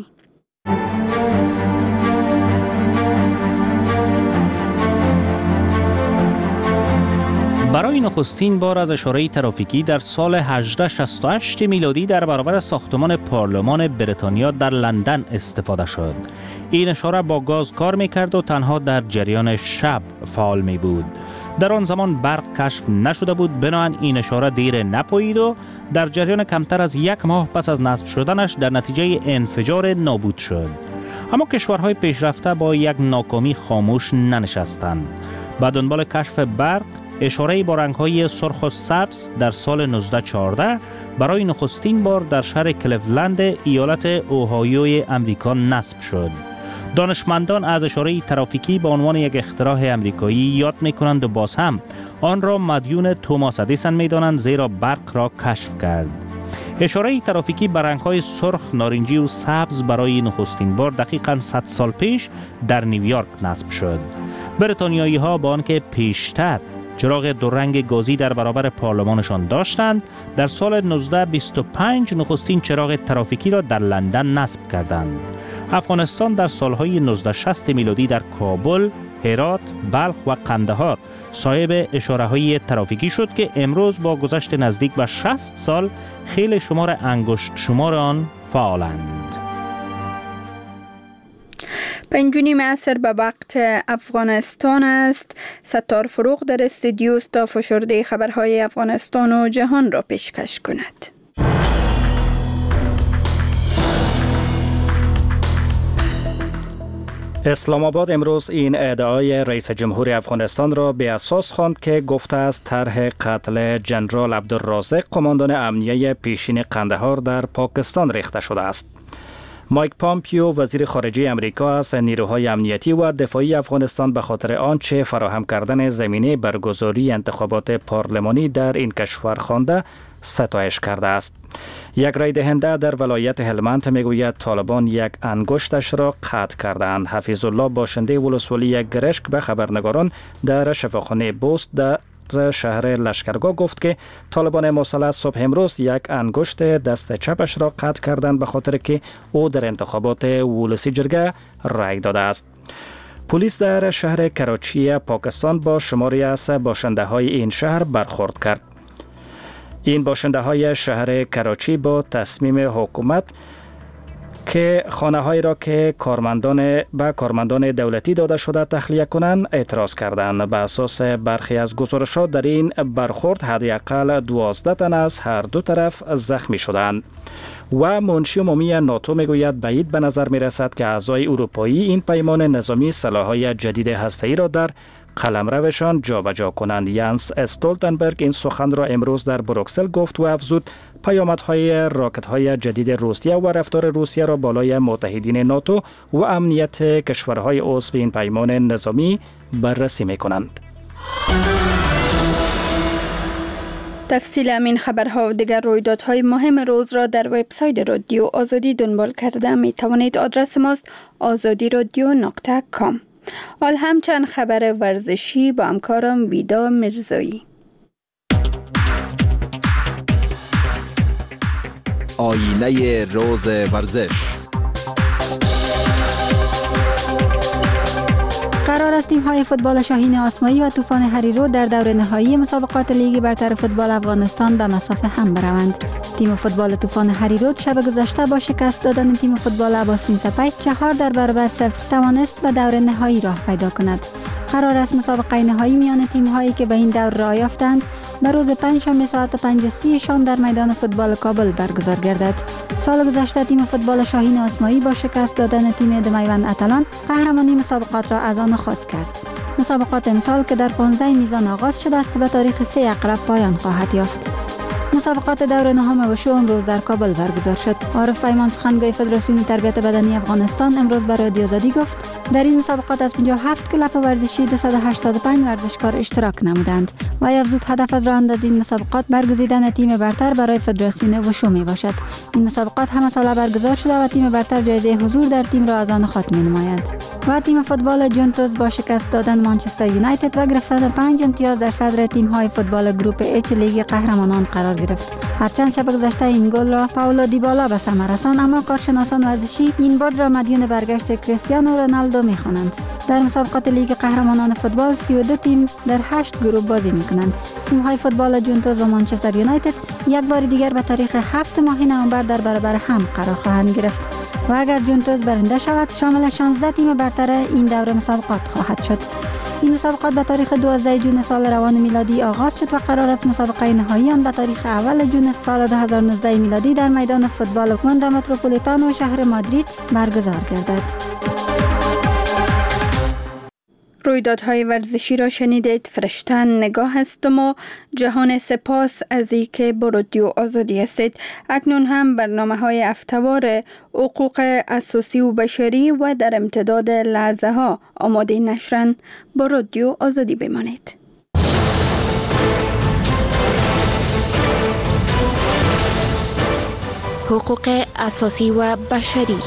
Speaker 20: برای نخستین بار از اشاره ترافیکی در سال هزار و هشتصد و شصت و هشت میلادی در برابر ساختمان پارلمان بریتانیا در لندن استفاده شد. این اشاره با گاز کار می‌کرد و تنها در جریان شب فعال می بود. در آن زمان برق کشف نشده بود، بنابراین این اشاره دیر نپایید و در جریان کمتر از یک ماه پس از نصب شدنش در نتیجه انفجار نابود شد. اما کشورهای پیشرفته با یک ناکامی خاموش ننشستند. به دنبال کشف برق اشاره‌ای با رنگ‌های سرخ و سبز در سال نوزده چهارده برای نخستین بار در شهر کلیولند ایالت اوهایوی امریکا نصب شد. دانشمندان از اشاره ترافیکی به عنوان یک اختراع امریکایی یاد می‌کنند و باز هم آن را مدیون توماس ادیسون می‌دانند، زیرا برق را کشف کرد. اشاره ترافیکی به رنگ‌های سرخ، نارنجی و سبز برای نخستین بار دقیقاً صد سال پیش در نیویورک نصب شد. بریتانیایی‌ها با آنکه پیشتر چراغ دو رنگ گازی در برابر پارلمانشان داشتند، در سال نوزده بیست و پنج نخستین چراغ ترافیکی را در لندن نصب کردند. افغانستان در سالهای نوزده شصت میلادی در کابل، هرات، بلخ و قندهار صاحب اشاره‌های ترافیکی شد که امروز با گذشت نزدیک به شصت سال خیلی شمار انگشت شمار آن فعالند.
Speaker 1: پنج و نیم عصر به وقت افغانستان است. ستار فروغ در استودیو است تا فشرده خبرهای افغانستان و جهان را پیشکش کند.
Speaker 2: اسلام آباد امروز این ادعای رئیس جمهور افغانستان را به اساس خواند که گفته است طرح قتل جنرال عبدالرازق قماندان امنیه پیشین قندهار در پاکستان ریخته شده است. مایک پامپیو وزیر خارجه امریکا از نیروهای امنیتی و دفاعی افغانستان به خاطر آنچه فراهم کردن زمینه برگزاری انتخابات پارلمانی در این کشور خوانده ستایش کرده است. یک رای دهنده در ولایت هلمند میگوید طالبان یک انگشتش را قطع کردند. حفیظ الله باشنده ولسوالی گرشک به خبرنگاران در شفاخانه بوست در شهر لشکرگاه گفت که طالبان مسلح صبح امروز یک انگشت دست چپش را قطع کردند به خاطر که او در انتخابات ولسی جرگه رای داده است. پلیس در شهر کراچی پاکستان با شماری از باشنده های این شهر برخورد کرد. این باشنده های شهر کراچی با تصمیم حکومت که خانه هایی را که کارمندان به کارمندان دولتی داده شده تخلیه کنند اعتراض کردند. به اساس برخی از گزارشات در این برخورد حداقل دوازده تن از هر دو طرف زخمی شدند. و منشی عمومی ناتو میگوید بعید به نظر می رسد که اعضای اروپایی این پیمان نظامی سلاح‌های جدید هسته‌ای را در قلمروشان جابجا کنند. یانس استولتنبرگ این سخن را امروز در بروکسل گفت و افزود پیامدهای راکت‌های جدید روسیه و رفتار روسیه را بالای متحدین ناتو و امنیت کشورهای عضو این پیمان نظامی بررسی می‌کنند.
Speaker 1: تفصیل این خبرها و دیگر رویدادهای مهم روز را در وبسایت رادیو آزادی دنبال کرده می توانید. آدرس ماست آزادی رادیو نقطه کام. حال هم چند خبر ورزشی با همکارم ویدا مرزایی.
Speaker 3: آینه روز ورزش.
Speaker 4: قرار است تیم‌های فوتبال شاهین آسمایی و طوفان هریرو در دور نهایی مسابقات لیگ برتر فوتبال افغانستان به مسافه هم بروند. تیم فوتبال طوفان هریرو شب گذشته با شکست دادن تیم فوتبال عباسین سپی چهار در برابر صفر توانست به دور نهایی راه پیدا کند. قرار است مسابقه نهایی میان تیم‌هایی که به این دور راه یافتند به روز پنجشنبه ساعت پنج و سی شام در میدان فوتبال کابل برگزار گردد. سال گذشته تیم فوتبال شاهین آسمایی با شکست دادن تیم دمیوند اتلان قهرمانی مسابقات را از آن خود کرد. مسابقات امسال که در پانزده میزان آغاز شده است به تاریخ سه اقرب پایان خواهد یافت. مسابقات دور نهم وشو امروز در کابل برگزار شد. عارف پیمان سخنگوی فدراسیون تربیت بدنی افغانستان امروز به رادیو آزادی گفت در این مسابقات از پنجاه و هفت کلب ورزشی دویست و هشتاد و پنج ورزشکار اشتراک نمودند و افزود هدف از راه اندازی این مسابقات برگزیدن تیم برتر برای فدراسیون وشو می باشد. این مسابقات همه ساله برگزار شده و تیم برتر جایزه حضور در تیم را از آن خود می نماید. و تیم فوتبال جونتوس با شکست دادن مانچستر یونایتد و گرفتن پنج امتیاز در صدر تیم‌های فوتبال گروپ اچ لیگ قهرمانان قرار گرفت. هرچند شب گذشته این گل را پائولو دیبالا به ثمر رساند، اما کارشناسان ورزشی این برد را مدیون برگشت کریستیانو رونالدو می‌خوانند. در مسابقات لیگ قهرمانان فوتبال سی و دو تیم در هشت گروه بازی می‌کنند. تیم‌های فوتبال جونتوس و مانچستر یونایتد یک بار دیگر به تاریخ هفت ماه نوامبر در برابر هم قرار خواهند گرفت و اگر جونتوس برنده شود شامل شانزده تیم برتر این دوره مسابقات خواهد شد. این مسابقات به تاریخ دوازده ژوئن سال روان میلادی آغاز شد و قرار است مسابقه نهایی آن به تاریخ اول ژوئن سال دو هزار و نوزده میلادی در میدان فوتبال واندا متروپولیتانو شهر مادرید برگزار گردد.
Speaker 1: رویدادهای ورزشی را شنیدید. فرشتن نگاه هستم و جهان سپاس از ای که با رادیو آزادی هستید. اکنون هم برنامه های هفته‌وار حقوق اساسی و بشری و در امتداد لحظه ها آماده نشرن. با رادیو آزادی بمانید.
Speaker 5: حقوق اساسی و بشری.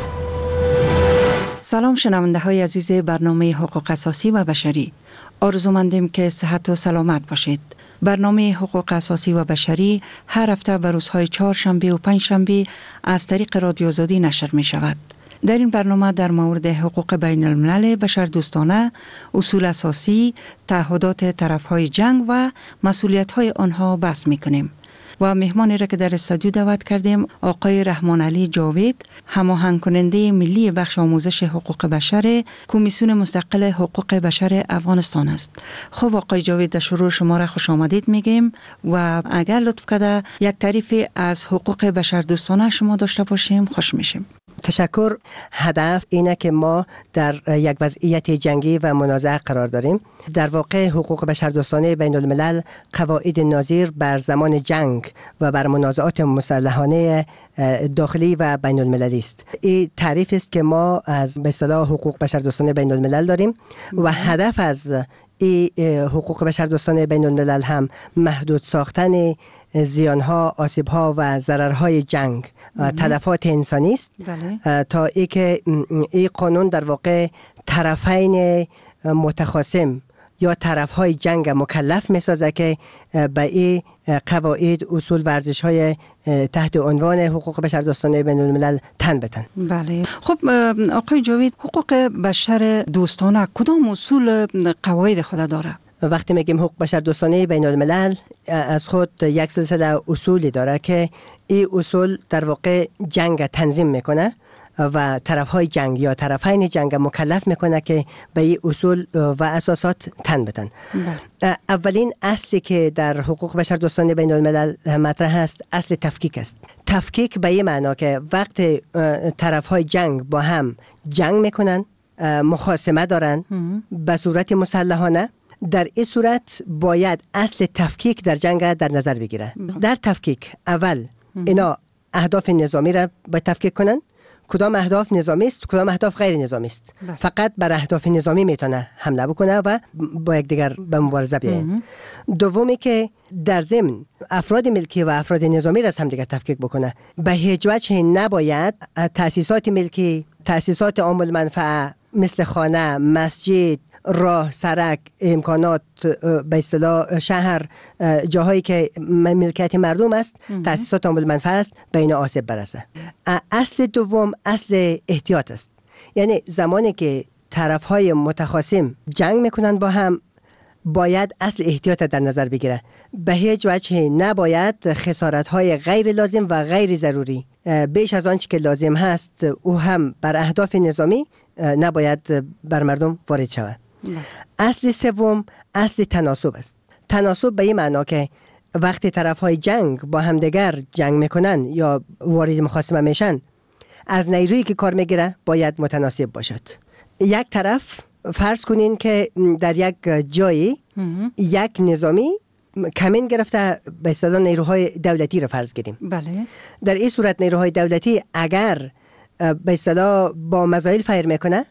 Speaker 7: سلام شنونده های عزیز برنامه حقوق اساسی و بشری. آرزومندیم که صحت و سلامت باشید. برنامه حقوق اساسی و بشری هر هفته به روزهای چهارشنبه و پنجشنبه از طریق رادیو آزادی نشر می شود. در این برنامه در مورد حقوق بین الملل بشردوستانه، اصول اساسی، تعهدات طرفهای جنگ و مسئولیت‌های آنها بحث می کنیم. و مهمانی را که در استودیو دعوت کردیم آقای رحمان علی جاوید، هماهنگ کننده ملی بخش آموزش حقوق بشر کمیسیون مستقل حقوق بشر افغانستان است. خب آقای جاوید، در شروع شما را خوش آمدید میگیم و اگر لطف کرده یک تعریف از حقوق بشر دوستانه شما داشته باشیم خوش میشیم.
Speaker 8: تشکر. هدف اینه که ما در یک وضعیت جنگی و منازعه قرار داریم. در واقع حقوق بشردوستانه بین الملل قواعد نظیر بر زمان جنگ و بر منازعات مسلحانه داخلی و بین المللی است. این تعریف است که ما از به اصطلاح حقوق بشردوستانه بین الملل داریم و هدف از این حقوق بشردوستانه بین الملل هم محدود ساختن زیانها، آسیبها و ضررهای جنگ، تلفات انسانی است. بله. تا ای که این قانون در واقع طرفین متخاصم یا طرفهای جنگ مکلف میسازه که به این قواعد، اصول، ورزش‌های تحت عنوان حقوق بشردوستانه بین الملل تن بتن.
Speaker 7: بله. خب آقای جاوید، حقوق بشر دوستانه کدام اصول قواعد خود داره؟
Speaker 8: وقتی میگیم حقوق بشردوستانه بین الملل از خود یک سلسله اصولی داره که این اصول در واقع جنگ تنظیم میکنه و طرفهای جنگ یا طرفین جنگ مکلف میکنه که به این اصول و اساسات تن بدن. اولین اصلی که در حقوق بشردوستانه بین الملل مطرح است اصل تفکیک است. تفکیک به این معنا که وقت طرفهای جنگ با هم جنگ میکنن، مخاصمه دارن به صورت مسلحانه، در این صورت باید اصل تفکیک در جنگ در نظر بگیره. در تفکیک اول اینا اهداف نظامی را باید تفکیک کنن. کدام اهداف نظامی است، کدام اهداف غیر نظامی است. فقط بر اهداف نظامی میتونه حمله بکنه و با یک دیگر به مبارزه بیاین. دومی که در ضمن افراد ملکی و افراد نظامی را هم دیگر تفکیک بکنه. به هیچ وجه نباید تأسیسات ملکی، تأسیسات عام المنفعه مثل خانه، مسجد، راه، سرک، امکانات، به اصطلاح شهر، جاهایی که ملکیت مردم است، تأسیسات عام المنفعه است، به اینا آسیب برسه. اصل دوم اصل احتیاط است. یعنی زمانی که طرفهای متخاصم جنگ میکنن با هم باید اصل احتیاط در نظر بگیره. به هیچ وجه نباید خسارت‌های غیر لازم و غیر ضروری بیش از آنچه که لازم هست او هم بر اهداف نظامی نباید بر مردم وارد شود. اصل سوم اصل تناسب است. تناسب به این معنا که وقتی طرف‌های جنگ با همدیگر جنگ میکنن یا وارد مخاصمه میشن، از نیرویی که کار میگیره باید متناسب باشد. یک طرف فرض کنین که در یک جایی یک نظامی کمین گرفته، به اصطلاح نیروهای دولتی را فرض گیریم.
Speaker 7: بله.
Speaker 8: در این صورت نیروهای دولتی اگر به اصطلاح با مزایل فایر میکنه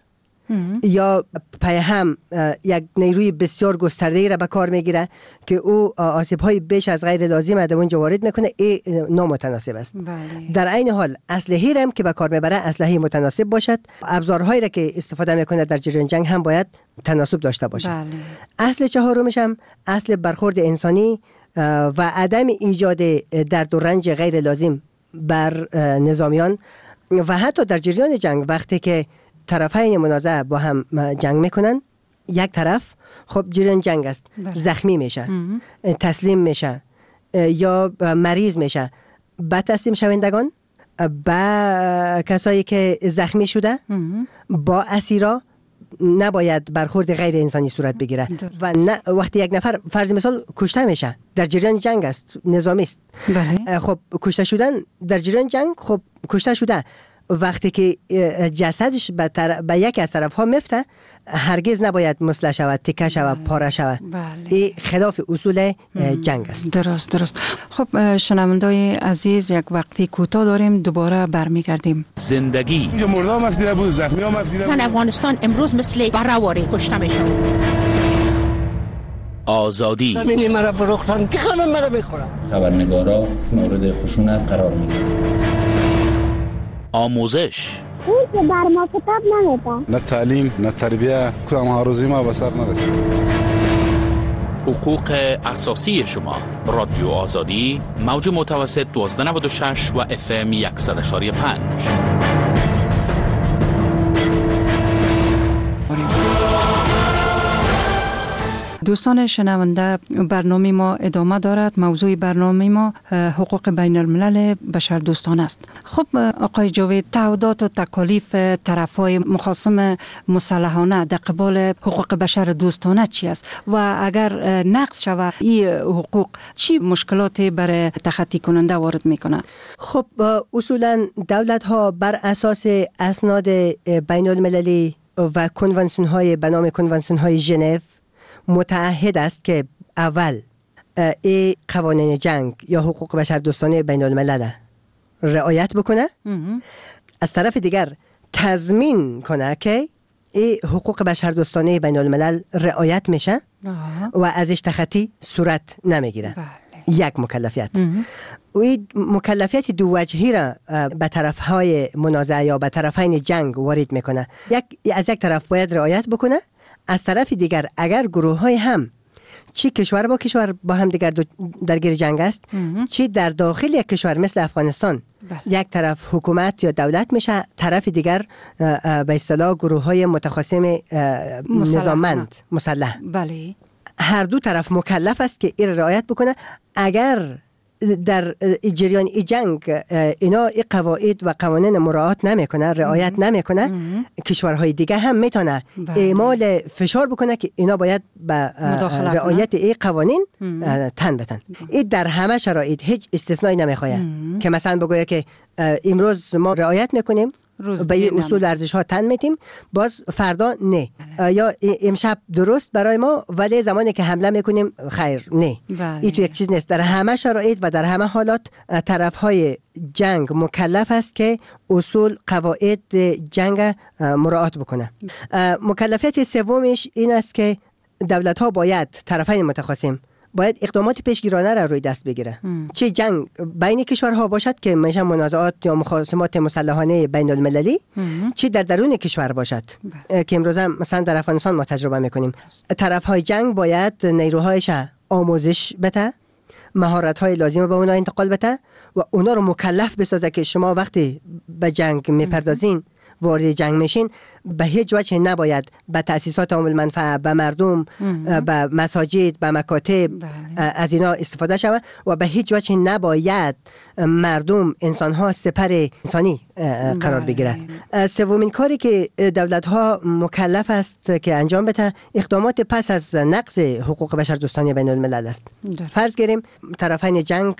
Speaker 8: یا پای هم یک نیروی بسیار گسترده‌ای را به کار میگیره که او آسیب‌های بیش از غیر لازم در اونجا وارد میکنه، این نامتناسب است.
Speaker 7: بله.
Speaker 8: در عین حال اسلحه‌ای را هم که به کار میبره اسلحه متناسب باشد. ابزارهایی را که استفاده میکنه در جریان جنگ هم باید تناسب داشته باشد.
Speaker 7: بله.
Speaker 8: اصل چهارمش هم اصل برخورد انسانی و عدم ایجاد درد و رنج غیر لازم بر نظامیان و حتی در جریان جنگ وقتی که طرفین منازعه با هم جنگ میکنن، یک طرف خب جریان جنگ است، زخمی میشه، تسلیم میشه یا مریض میشه، به تسلیم شوندگان، با کسایی که زخمی شده، با اسیرا نباید برخورد غیر انسانی صورت بگیره و نه وقتی یک نفر فرض مثال کشته میشه در جریان جنگ است، نظامی است، خب کشته شدن در جریان جنگ خب کشته شده وقتی که جسدش به, طرف به یک از طرف ها میفته هرگز نباید مسله شود، تکه شود، پاره شود. این خلاف اصول جنگ است.
Speaker 7: درست درست. خب شنوندای عزیز یک وقفه کوتاه داریم، دوباره برمیگردیم.
Speaker 23: زندگی
Speaker 6: اینجا مرده هم افزیده بود، زخمی هم افزیده بود.
Speaker 9: زن افغانستان امروز مثل برهواری کشته میشه.
Speaker 23: آزادی
Speaker 6: همینی مرا فروختن که همه مرا میخورن.
Speaker 10: خبرنگارا مورد خشونت قرار میگیرن.
Speaker 23: آموزش
Speaker 11: اون که بر ما کتاب نمیده.
Speaker 6: نه تعلیم نه تربیه، کدام هاروزی ما به سر نرسید.
Speaker 23: حقوق اساسی شما. رادیو آزادی موج متوسط دوازده نود و شش و اف ام صد و یک و پنج.
Speaker 7: دوستان شنونده، برنامه ما ادامه دارد. موضوع برنامه ما حقوق بین الملل بشر دوستان است. خب آقای جاوید، تعهدات و تکالیف طرفهای مخاصم مسلحانه در قبال حقوق بشر دوستانه چی است و اگر نقض شود این حقوق چی مشکلاتی برای تخطی کننده وارد میکنه؟
Speaker 8: خب اصولا دولت ها بر اساس اسناد بین المللی و کنوانسیون های به نام کنوانسیون های ژنو متعهد است که اول ای قوانین جنگ یا حقوق بشر دوستانه بین الملل رعایت بکنه، از طرف دیگر تضمین کنه که ای حقوق بشر دوستانه بین الملل رعایت میشه و ازش تخطی صورت نمیگیره. یک مکلفیت. و این مکلفیت دو وجهی را به طرف های منازعه یا به طرفین جنگ وارد میکنه. یک از یک طرف باید رعایت بکنه، از طرف دیگر اگر گروه های هم چی کشور با کشور با هم دیگر درگیر جنگ است، چی در داخل یک کشور مثل افغانستان بله. یک طرف حکومت یا دولت میشه، طرف دیگر به اصطلاح گروه های متخاصم نظاممند مسلح.
Speaker 7: بله.
Speaker 8: هر دو طرف مکلف است که این رعایت بکنه. اگر در جریان ای جنگ اینا ای قواعد و قوانین مراعات نمیکنه، رعایت نمیکنه، کشورهای دیگه هم میتونه اعمال فشار بکنه که اینا باید به رعایت ای قوانین تن بتن. این در همه شرایط هیچ استثنایی نمیخواد که مثلا بگویه که امروز ما رعایت میکنیم به این اصول ارزش ها تن میتیم، باز فردا نه، یا امشب درست برای ما ولی زمانی که حمله میکنیم خیر نه. این تو یک چیز نیست. در همه شرایط و در همه حالات طرف های جنگ مکلف است که اصول قواعد جنگ مراعات بکنه. مکلفیت سومش این است که دولت ها باید طرفین متخاصم باید اقدامات پیشگیرانه را روی دست بگیره. چه جنگ بین کشورها باشد که میشه منازعات یا مخاصمات مسلحانه بین المللی، چه در درون کشور باشد که امروز هم مثلا در افغانستان ما تجربه میکنیم. طرف های جنگ باید نیروهایش آموزش بده، مهارت های لازم به اونها انتقال بده و اونا رو مکلف بسازه که شما وقتی به جنگ میپردازین، وارد جنگ میشین، به هیچ وجه نباید به تأسیسات عامل منفعه، به مردم، به مساجد، به مکاتب از اینا استفاده شود و به هیچ وجه نباید مردم، انسانها سپر انسانی قرار بگیره. سومین کاری که دولت ها مکلف است که انجام بده اقدامات پس از نقض حقوق بشر دوستانه بین الملل است. فرض گیریم طرفین جنگ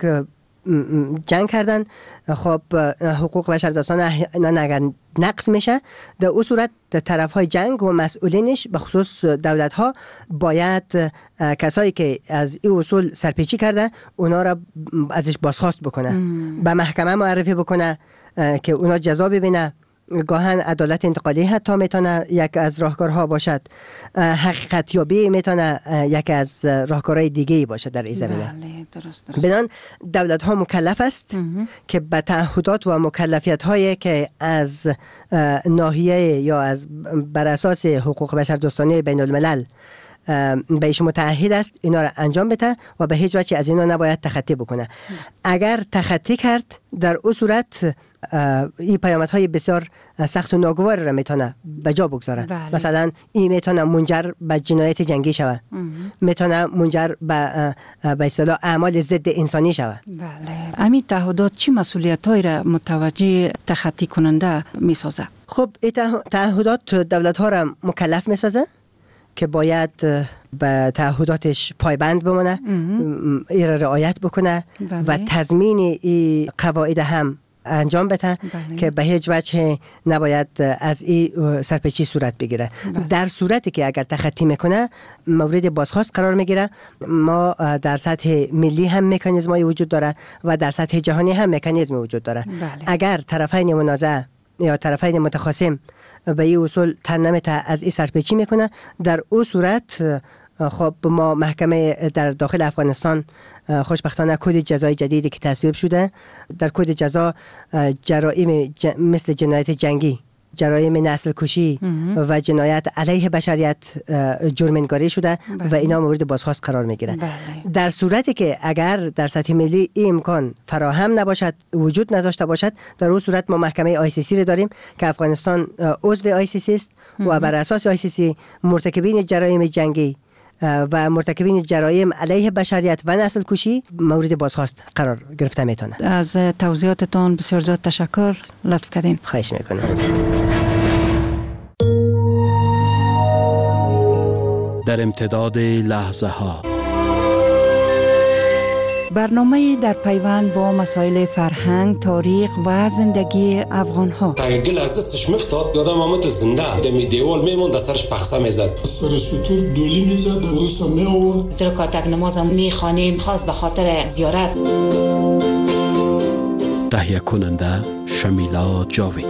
Speaker 8: جنگ کردن، خب حقوق بشر دوستانه اگر نقض میشه، در اون صورت طرف های جنگ و مسئولینش به خصوص دولت ها باید کسایی که از این اصول سرپیچی کرده اونا را ازش بازخواست بکنه، به محکمه معرفی بکنه که اونا جزا ببینه. گاهن عدالت انتقالی حتی میتونه یک از راهکارها باشد، حقیقت یابی میتونه یک از راهکارهای دیگه باشه در این زمینه. بنان دولت ها مکلف است که به تعهدات و مکلفیت هایی که از ناحیه یا از بر اساس حقوق بشر دوستانه بین الملل بهش متعهد است اینا را انجام بده و به هیچ وجه از اینا نباید تخطی بکنه. اگر تخطی کرد در اون صورت این پیامدهای بسیار سخت و ناگوار را میتونه به جا بگذاره. بله. مثلا این میتونه منجر به جنایت جنگی شود، میتونه منجر به به اصطلاح اعمال ضد انسانی شود.
Speaker 7: بله. همین تعهدات چی مسئولیت‌هایی را متوجه تخطی کننده میسازه؟
Speaker 8: خب این تعهدات دولت ها را مکلف میسازه که باید به تعهداتش پایبند بمونه، این را رعایت بکنه. بله. و تضمین این قواعد هم انجام بده
Speaker 7: بله.
Speaker 8: که به هیچ وجه نباید از این سرپیچی صورت بگیره.
Speaker 7: بله.
Speaker 8: در صورتی که اگر تخطی میکنه مورد بازخواست قرار میگیره. ما در سطح ملی هم مکانیزمای وجود داره و در سطح جهانی هم مکانیزم وجود داره.
Speaker 7: بله.
Speaker 8: اگر طرفین منازعه یا طرفین متخاصم به این اصول تن نمیته از این سرپیچی میکنه، در او صورت خب ما محکمه در داخل افغانستان خوشبختانه کد جزای جدیدی که تصویب شده، در کد جزا جرایم ج... مثل جنایت جنگی، جرایم نسل کشی و جنایت علیه بشریت جرم‌نگاری شده
Speaker 7: بله.
Speaker 8: و اینا مورد بازخواست قرار میگیره.
Speaker 7: بله.
Speaker 8: در صورتی که اگر در سطح ملی این امکان فراهم نباشد، وجود نداشته باشد، در اون صورت ما محکمه آی سی سی رو داریم که افغانستان عضو آی سی سی است و بر اساس آی سی سی مرتکبین جرایم جنگی و مرتکبین جرایم علیه بشریت و نسل کشی مورد بازخواست قرار گرفته میتونه.
Speaker 7: از توضیحاتتان بسیار زیاد تشکر، لطف کردین.
Speaker 8: خواهش میکنم.
Speaker 23: در امتداد لحظه ها،
Speaker 7: برنامه در پیوند با مسائل فرهنگ، تاریخ و زندگی افغان ها.
Speaker 12: تا گل از دستش مفتاد یادم آمد تو زنده دمی دیوال میموند، سرش پخسه میزد، سر شطور دولی میزد، دروسا می آورد.
Speaker 9: ترکاتک نمازم میخوانیم خاص به خاطر زیارت.
Speaker 23: تهیه کننده شمیلا جاوید.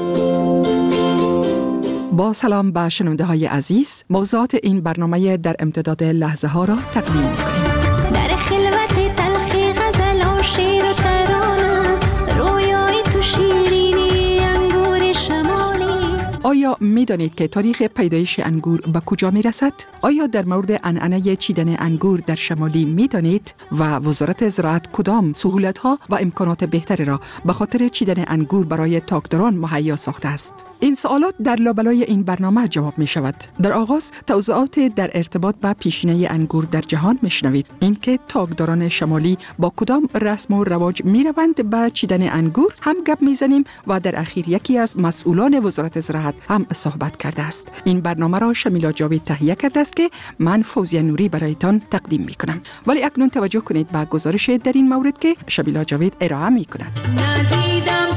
Speaker 13: با سلام به شنونده های عزیز، موضوعات این برنامه در امتداد لحظه ها را تقدیم میکنیم.
Speaker 14: در خلوت تلخی غزل و شیر و ترانه، رویای تو شیرینی انگور شمالی.
Speaker 13: آیا می دانید که تاریخ پیدایش انگور به کجا می رسد؟ آیا در مورد عنعنه چیدن انگور در شمالی می دانید؟ و وزارت زراعت کدام سهولت‌ها و امکانات بهتری را به خاطر چیدن انگور برای تاکداران مهیا ساخته است؟ این سوالات در لابلای این برنامه جواب می شود. در آغاز توضیحات در ارتباط با پیشینه انگور در جهان می شنوید. اینکه تاکداران شمالی با کدام رسم و رواج می روند به چیدن انگور هم گپ می زنیم و در اخیر یکی از مسئولان وزارت زراعت هم صحبت کرده است. این برنامه را شمیلا جاوید تهیه کرده است که من فوزیه نوری برایتان تقدیم می کنم. ولی اکنون توجه کنید به گزارش در این مورد که شمیلا جاوید ارائه می کند.
Speaker 14: ندیدم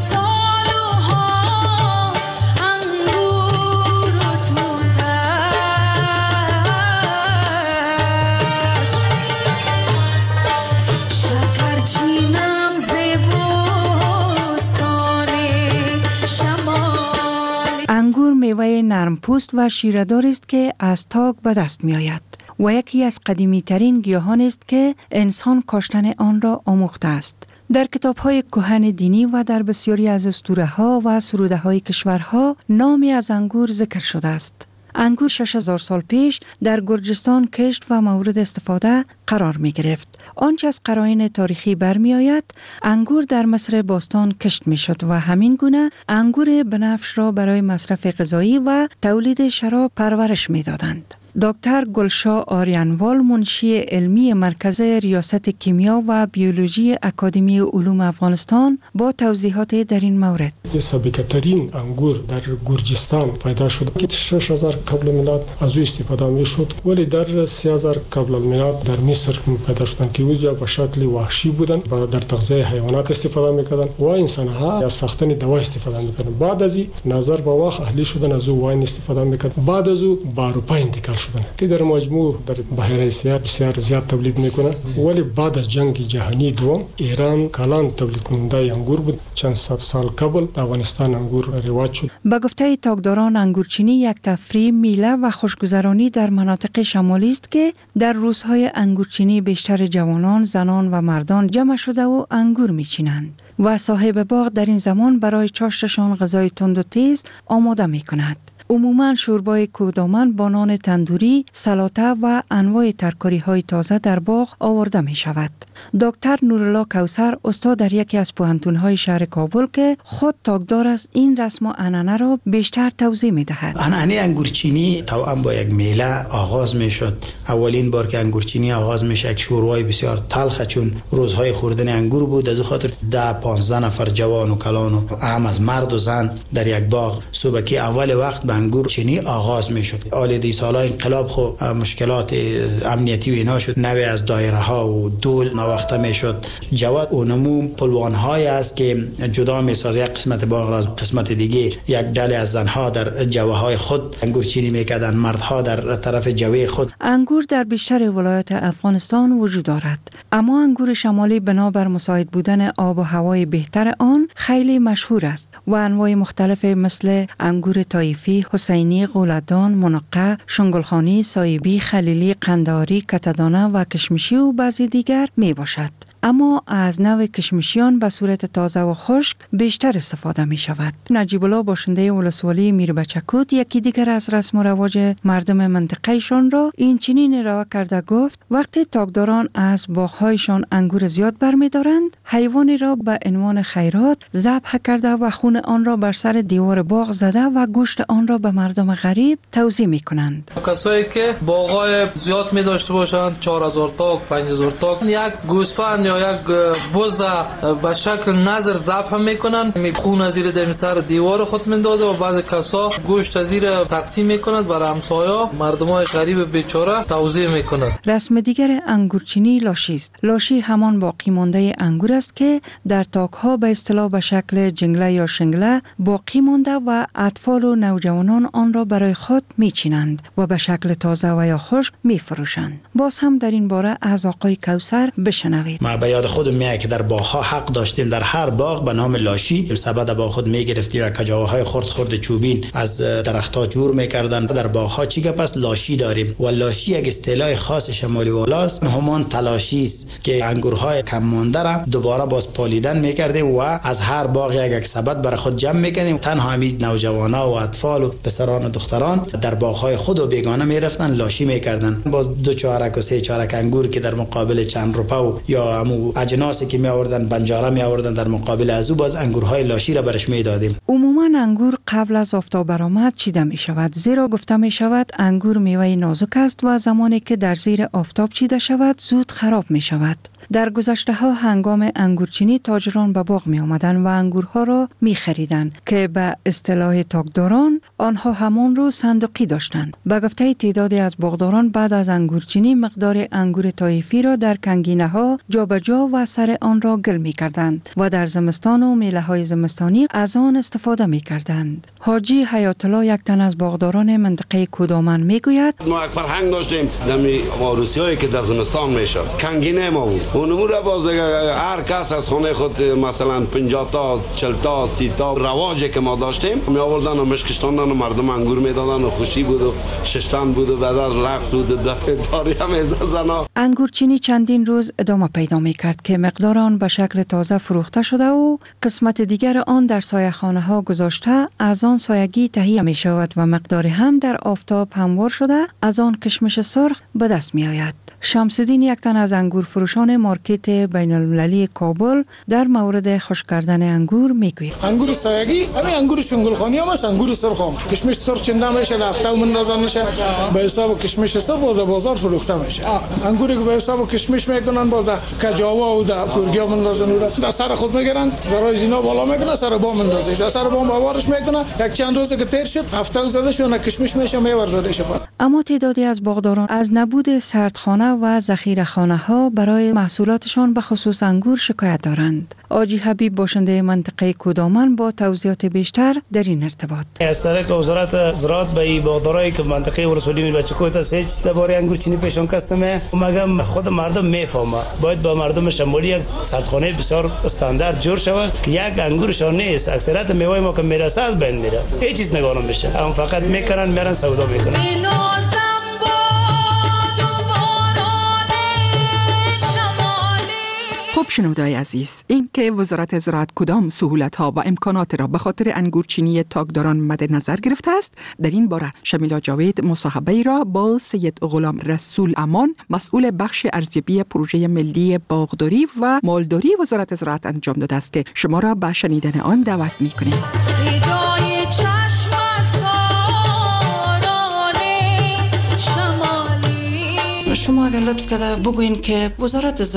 Speaker 7: انگور میوه نرم پوست و شیره‌دار است که از تاک به دست می آید و یکی از قدیمی ترین گیاهان است که انسان کاشتن آن را آموخته است. در کتاب‌های کهن دینی و در بسیاری از اسطوره‌ها و سروده‌های کشورها نامی از انگور ذکر شده است. انگور شش هزار سال پیش در گرجستان کشت و مورد استفاده قرار می گرفت. آنچه از قرائن تاریخی برمی آید، انگور در مصر باستان کشت می شد و همین گونه انگور بنفش را برای مصرف غذایی و تولید شراب پرورش می دادند. دکتر گلشاه آریانوال، منشی علمی مرکز ریاست کیمیا و بیولوژی اکادمی علوم افغانستان، با توضیحات در این مورد.
Speaker 16: سابقه‌ترین انگور در گرجستان پیدا شد که شش هزار قبل میلاد از او استفاده می شد، ولی در سه هزار قبل میلاد در مصر پیدا شدند که اونجا به شکل وحشی بودند و در تغذیه حیوانات استفاده میکردند و انسان‌ها از ساختن دوا استفاده میکردند. بعد از این نظر به وقت اهلی شدن از او واین استفاده میکرد. بعد از او به اروپا انتقال شدن که در مجموع در بحیره اسیا بسیار زیاد تولید میکنه، ولی بعد از جنگ جهانی دوم ایران کلان تولید کننده انگور بود. چند صد سال قبل در افغانستان انگور رواج شد.
Speaker 7: با گفته تاکداران، انگورچینی یک تفریح، میله و خوشگذرانی در مناطق شمالی است که در روزهای انگورچینی بیشتر جوانان، زنان و مردان جمع شده و انگور میچینند و صاحب باغ در این زمان برای چاشتشان غذای تند و تیز آماده میکند. عموماً شوربای کوهدامن با نان تندوری، سلاته و انواع ترکاری‌های تازه در باغ آورده می شود. دکتر نورالله کوثر، استاد در یکی از پوهنتون‌های شهر کابل که خود تاکدار است، این رسم و عنعنه را بیشتر توضیح می دهد.
Speaker 17: عنعنه انگورچینی توأم با یک میله آغاز می شد. اولین بار که انگورچینی آغاز می شد یک شوربای بسیار تلخ، چون روزهای خوردن انگور بود، از خاطر ده پانزده نفر جوان و کلان و اهم از مرد و زن در یک باغ صبحی اول وقت به انگور چینی آغاز میشد. آلیدی سالا انقلاب خو مشکلات امنیتی و اینا شد، نوی از دایره ها و دول نواخته میشد. جواد و نمو پلوان های است که جدا میسازه، یک قسمت باغ را از قسمت دیگه یک دل از زنها در جوه های خود انگور چینی میکردن، مردها در طرف جوه خود.
Speaker 7: انگور در بیشتر ولایات افغانستان وجود دارد، اما انگور شمالی بنابر مساعد بودن آب و هوای بهتر آن خیلی مشهور است و انواع مختلف مثل انگور طایفی، حسینی، غولدان، منقه، شنگلخانی، سایبی، خلیلی، قنداری، کتدانه و کشمشی و بعضی دیگر می باشد. اما از نوع کشمشیان به صورت تازه و خشک بیشتر استفاده می شود. نجیب الله باشنده ولسوالی میربچکوت یکی دیگر از رسم و رواج مردم منطقهشان را این چنین روا کرده گفت وقتی تاکداران از باغهایشان انگور زیاد برمی دارند، حیوانی را به عنوان خیرات ذبح کرده و خون آن را بر سر دیوار باغ زده و گوشت آن را به مردم غریب توزیع می کنند.
Speaker 15: کسایی که باغهای زیاد می داشته باشند، چهار هزار تاک، پنج هزار تاک، یک گوسفند یا یک بز به شکل نظر ذبح میکنن، خون زیر دم سر دیوار خود میندازه و بعض کسا گوشت زیر تقسیم میکنند برای همسایا مردمای غریب بیچاره توزیع میکنند.
Speaker 7: رسم دیگر انگورچینی لاشی است. لاشی همان باقی مانده انگور است که در تاک ها به اصطلاح به شکل جنگله یا شنگله باقی مانده و اطفال و نوجوانان آن را برای خود میچینند و به شکل تازه و یا خشک میفروشند. باز هم در این باره از آقای کوثر بشنوید.
Speaker 17: ما به یاد خودم میاد که در باغ‌ها حق داشتیم در هر باغ به نام لاشی سبد با خود میگرفتیم و کجاوهای خرد خرد چوبین از درخت‌ها جور میکردن. در باغ‌ها چی گپ است؟ لاشی داریم و لاشی یک اصطلاح خاص شمالی ولاست، همان تلاشی است که انگورهای کم مانده را دوباره باز پالیدن میکردیم و از هر باغ یک یک سبد برای خود جمع میکنیم. تنها همین نوجوانا و اطفال و پسران و دختران در باغ‌های خود و بیگانه میرفتن لاشی میکردن. باز دو چهارک و سه چهارک انگور که در مقابل چند روپا یا همو اجناسی که می آوردن بنجاره می آوردن در مقابل از او باز انگورهای لاشی را برش می دادیم.
Speaker 7: عموما انگور قبل از آفتاب برآمد چیده می شود، زیرا گفته می شود انگور میوه نازک است و زمانی که در زیر آفتاب چیده شود زود خراب می شود. در گذشته ها هنگام انگورچینی تاجران به باغ می آمدند و انگورها را می خریدند که به اصطلاح تاکداران آنها همان رو صندوقی داشتند. به گفته تعدادی از باغداران بعد از انگورچینی مقدار انگور طایفی را در کنگینه ها جابجا و سر آن را گل می کردند و در زمستان و میله های زمستانی از آن استفاده می کردند. حاجی حیات الله یک تن از باغداران منطقه کدامن می گوید
Speaker 18: ما یک فرهنگ داشتیم دمی عروسیایی که در زمستان میشد کنگینه ما بود. اونمو را باز هر کس از خانه خود مثلا پنجاه تا چهل تا سی تا رواجی که ما داشتیم می آوردن و مشکشتاندن و مردم انگور میدادن و خوشی بود و ششتن بود و بعد رخت بود داری هم زنا.
Speaker 7: انگورچینی چندین روز ادامه پیدا می کرد که مقدار آن به شکل تازه فروخته شده و قسمت دیگر آن در سایه‌خانه ها گذاشته از آن سایگی تهیه می شود و مقدار هم در آفتاب هموار شده از آن کشمش سرخ به دست می آید. شمس الدین یک تن از انگور فروشان مارکت بین المللی کابل در مورد خشک کردن انگور میگوید.
Speaker 16: انگور سایگی همین انگور شنگلخانی هم است، انگور سرخ هم کشمش سرخ چنده میشه هفته و مندازه میشه به حساب کشمش سرخ باز بازار فروخته میشه. انگوری که به حساب کشمش میکنن باز کجاوا و در کورگیا مندازن و در سر خود میگیرن برای زینا بالا میکنن سر بام مندازه در سر بام باورش میکنن یک چند روزه که تیر شد هفته زده شون کشمش میشه میورزه شه.
Speaker 7: اما تعدادی از باغداران از نبود سردخانه و ذخیره‌خانه ها برای محصولاتشان به خصوص انگور شکایت دارند. آجی حبیب باشنده منطقه کدامن با توضیحات بیشتر در این ارتباط.
Speaker 19: از طریق وزارت زراعت به باغدارایی که منطقه ولسوالی میربچکوت است هیچ درباره انگورچینی پیشان کستمه مگم خود مردم میفهمه باید با مردم شمالی یک سردخانه بسیار استاندارد جور شود که یک انگورشان نیست اکثریت میوه ما که میرسه از بین میره هیچ چیز نگاه نمیشه هم فقط میکنن میرن سودا میکنن.
Speaker 13: خب شنونده‌های عزیز، این که وزارت زراعت کدام سهولت‌ها و امکانات را به خاطر انگورچینی تاکداران مد نظر گرفته است، در این باره شمیلا جاوید مصاحبه را با سید غلام رسول امان مسئول بخش ارزیابی پروژه ملی باغداری و مالداری وزارت زراعت انجام داده است که شما را به شنیدن آن دعوت می‌کنیم.
Speaker 21: شما اگر لطف کرده بگوین که وزارت زراعت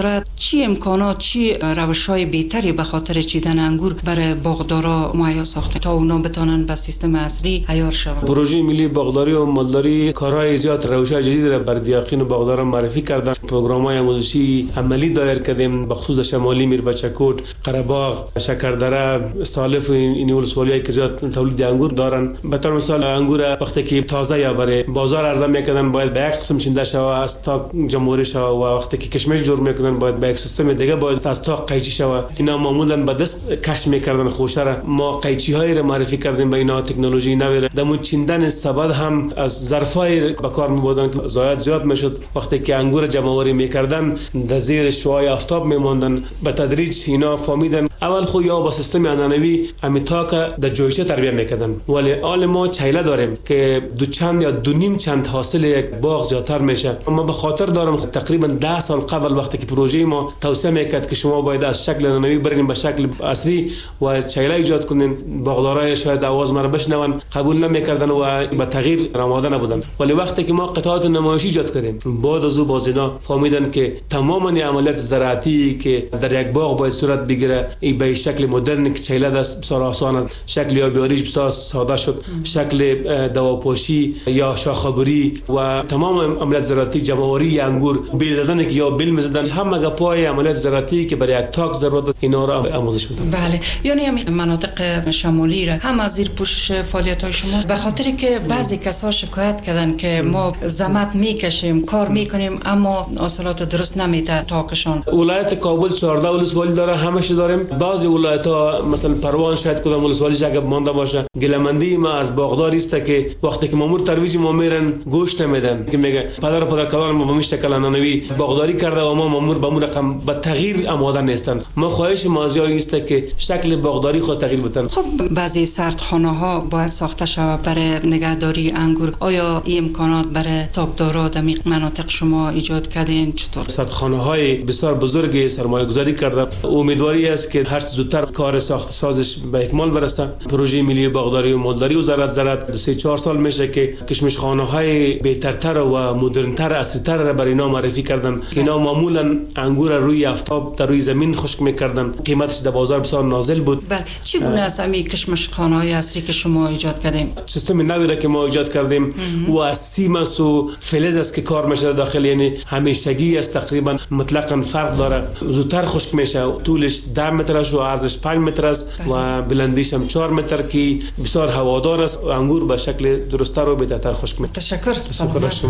Speaker 7: چی امکانات چی روش‌های بهتری به خاطر چیدن انگور برای باغدارا مهیا ساخته تا اونا بتونن به سیستم عصری عیار شوند؟
Speaker 20: پروژه ملی باغداری و مالداری کارهای زیاد روش‌های جدید را بر دیاقین و باغداران معرفی کردن. پروگرام‌های آموزشی عملی دایر کردیم بخصوص شمالی میربچه‌کوت، قره‌باغ، شکردره، استالف این ولسوالی‌های که زیاد تولید انگور دارن. به طور مثال انگور وقتی که تازه یا برای بازار عرضه می‌کردن باید به یک قسم چینده شود از تا جمهوری شود و وقتی که کشمش جور می‌کنن باید به یک سیستم دیگه باید از تا قیچی شود. اینا معمولاً به دست کش می‌کردن خوشه را. ما قیچی‌های را معرفی کردیم به اینا تکنولوژی نویر. دمو چیندن سبد هم از ظرفای به کار می‌بردن که ضایعات زیاد میشد. وقتی که انگور جمع‌آوری می‌کردن در زیر شعاع آفتاب می‌ماندن. به تدریج اینا فهمیدن اول خو یا با سیستم عنعنوی امیتاک در جویچه تربیت می‌کردن ولی حال ما چیله داریم که دو چند یا دو نیم چند حاصل یک باغ زیادتر میشه. ما به خاطر دارم تقریبا ده سال قبل وقتی که پروژه ما توسعه میکرد که شما باید از شکل عنعنوی برین به شکل عصری و چیله ایجاد کنین، باغدارای شاید آواز ما را بشنون قبول نمیکردن و به تغییر آماده نبودن. ولی وقتی که ما قطعات نمایشی ایجاد کردیم بعد از او بازینا فهمیدن که تماما عملیات زراعتی که در یک باغ باید صورت بگیره این به شکل مدرن که چیله دست بسیار آسان است، شکل یابیاریش بسیار ساده شد، شکل دواپوشی یا شاخه‌بری و تمام عملیات زراعتی جمع‌آوری انگور بیل زدن که یا بیل می‌زدن همه پای عملیات زراعتی که برای یک تاک ضرورت اینا را آموزش میدن.
Speaker 7: بله، یعنی همین مناطق شمالی را هم از زیر پوشش فعالیت‌های شما به خاطر که بعضی کسا شکایت کردن که ما زحمت میکشیم کار میکنیم اما حاصلات درست نمیده تاکشان.
Speaker 20: ولایت کابل چهارده ولسوالی داره، همش داریم. بعضی ولایت‌ها مثلا پروان شاید کدام ولسوالی جگه مانده باشه. گلمندی ما از باغداری است که وقتی که مامور ترویج ما میرن گوشت نمیدن که میگه پدر و پدرکلان ما به مشکل عنعنوی باغداری کرده و ما مامور به رقم به تغییر آماده نیستن. ما خواهش مازیایی است که شکل باغداری خود تغییر بدن.
Speaker 7: خب بعضی سردخانه‌ها باید ساخته شود برای نگهداری انگور. آیا این امکانات برای تاکدارا در مناطق شما ایجاد کردین؟ چطور؟
Speaker 20: سردخانه‌های بسیار بزرگی سرمایه‌گذاری کرده. امیدواری است که هر چه زودتر کار ساخت سازش به اکمال برسه. پروژه ملی باغداری و مالداری وزارت زراعت دو سه چهار سال میشه که کشمشخانه‌های بهترتر و مدرن‌تر عصری‌تر را برای اینا معرفی کردن. اینا معمولاً انگور روی آفتاب در روی زمین خشک می‌کردن. قیمتش در بازار بسیار نازل بود.
Speaker 7: بله، چی گونه است همین کشمشخانه‌های عصری که شما ایجاد کردین؟
Speaker 20: سیستم نوی را که ما ایجاد کردیم و از سیمنس و فلز است که کار میشه داخل، یعنی همیشگی است، تقریبا مطلقاً فرق داره. زودتر خشک میشه. طولش ده متر است و عرضش پنج متر است و بلندیش هم چهار متر که بسیار هوادار است. انگور به شکل درست‌تر و بهتر خشک میشه.
Speaker 7: تشکر.
Speaker 20: تشکر شما.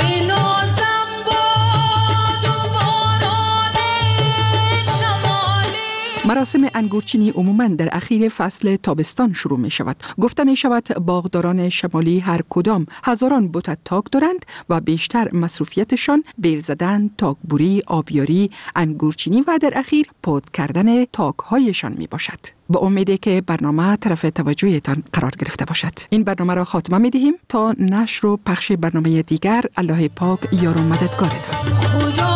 Speaker 13: مراسم انگورچینی عموماً در اخیر فصل تابستان شروع می شود. گفته می شود باغداران شمالی هر کدام هزاران بوته تاک دارند و بیشتر مصروفیتشان بیل زدن، تاکبری، آبیاری، انگورچینی و در اخیر پود کردن تاک هایشان می باشد. با امیدی که برنامه طرف توجهتان قرار گرفته باشد. این برنامه را خاتمه می دهیم تا نشر و پخش برنامه دیگر. الله پاک یار و مددگارتان.
Speaker 14: خدا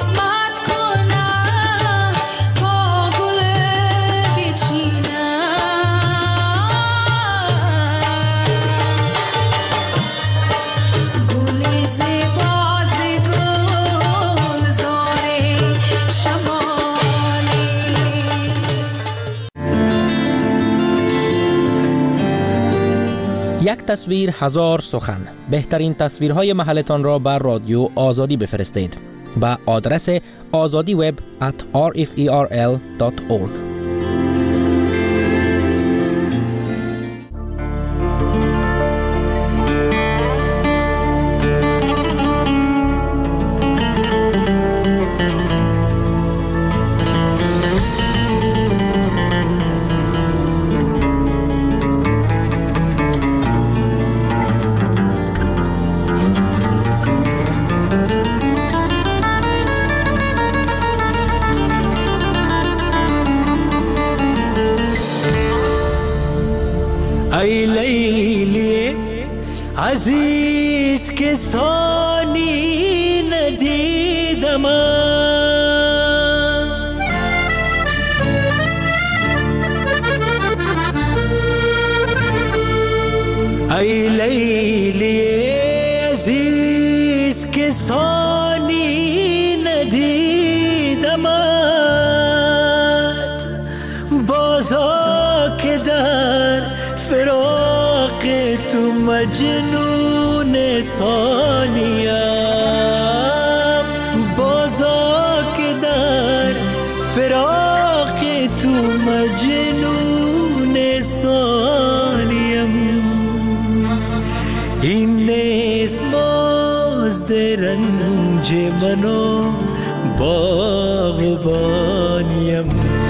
Speaker 21: یک تصویر هزار سخن. بهترین تصویرهای محلتان را بر رادیو آزادی بفرستید به آدرس آزادی وب ات آر اف ای آر ال دات اورگ.
Speaker 22: ای لیلی عزیز که ثانی ندیدم، ای لیلی عزیز که ثانی ندیدم. فراق تو مجنون ثانیم بازا که در فراق تو مجنون ثانیم این نیست مازد رنج منو باغبانیم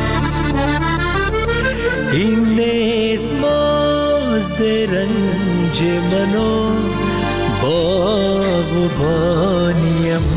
Speaker 22: این نیست مازد رنج منو باغبانیم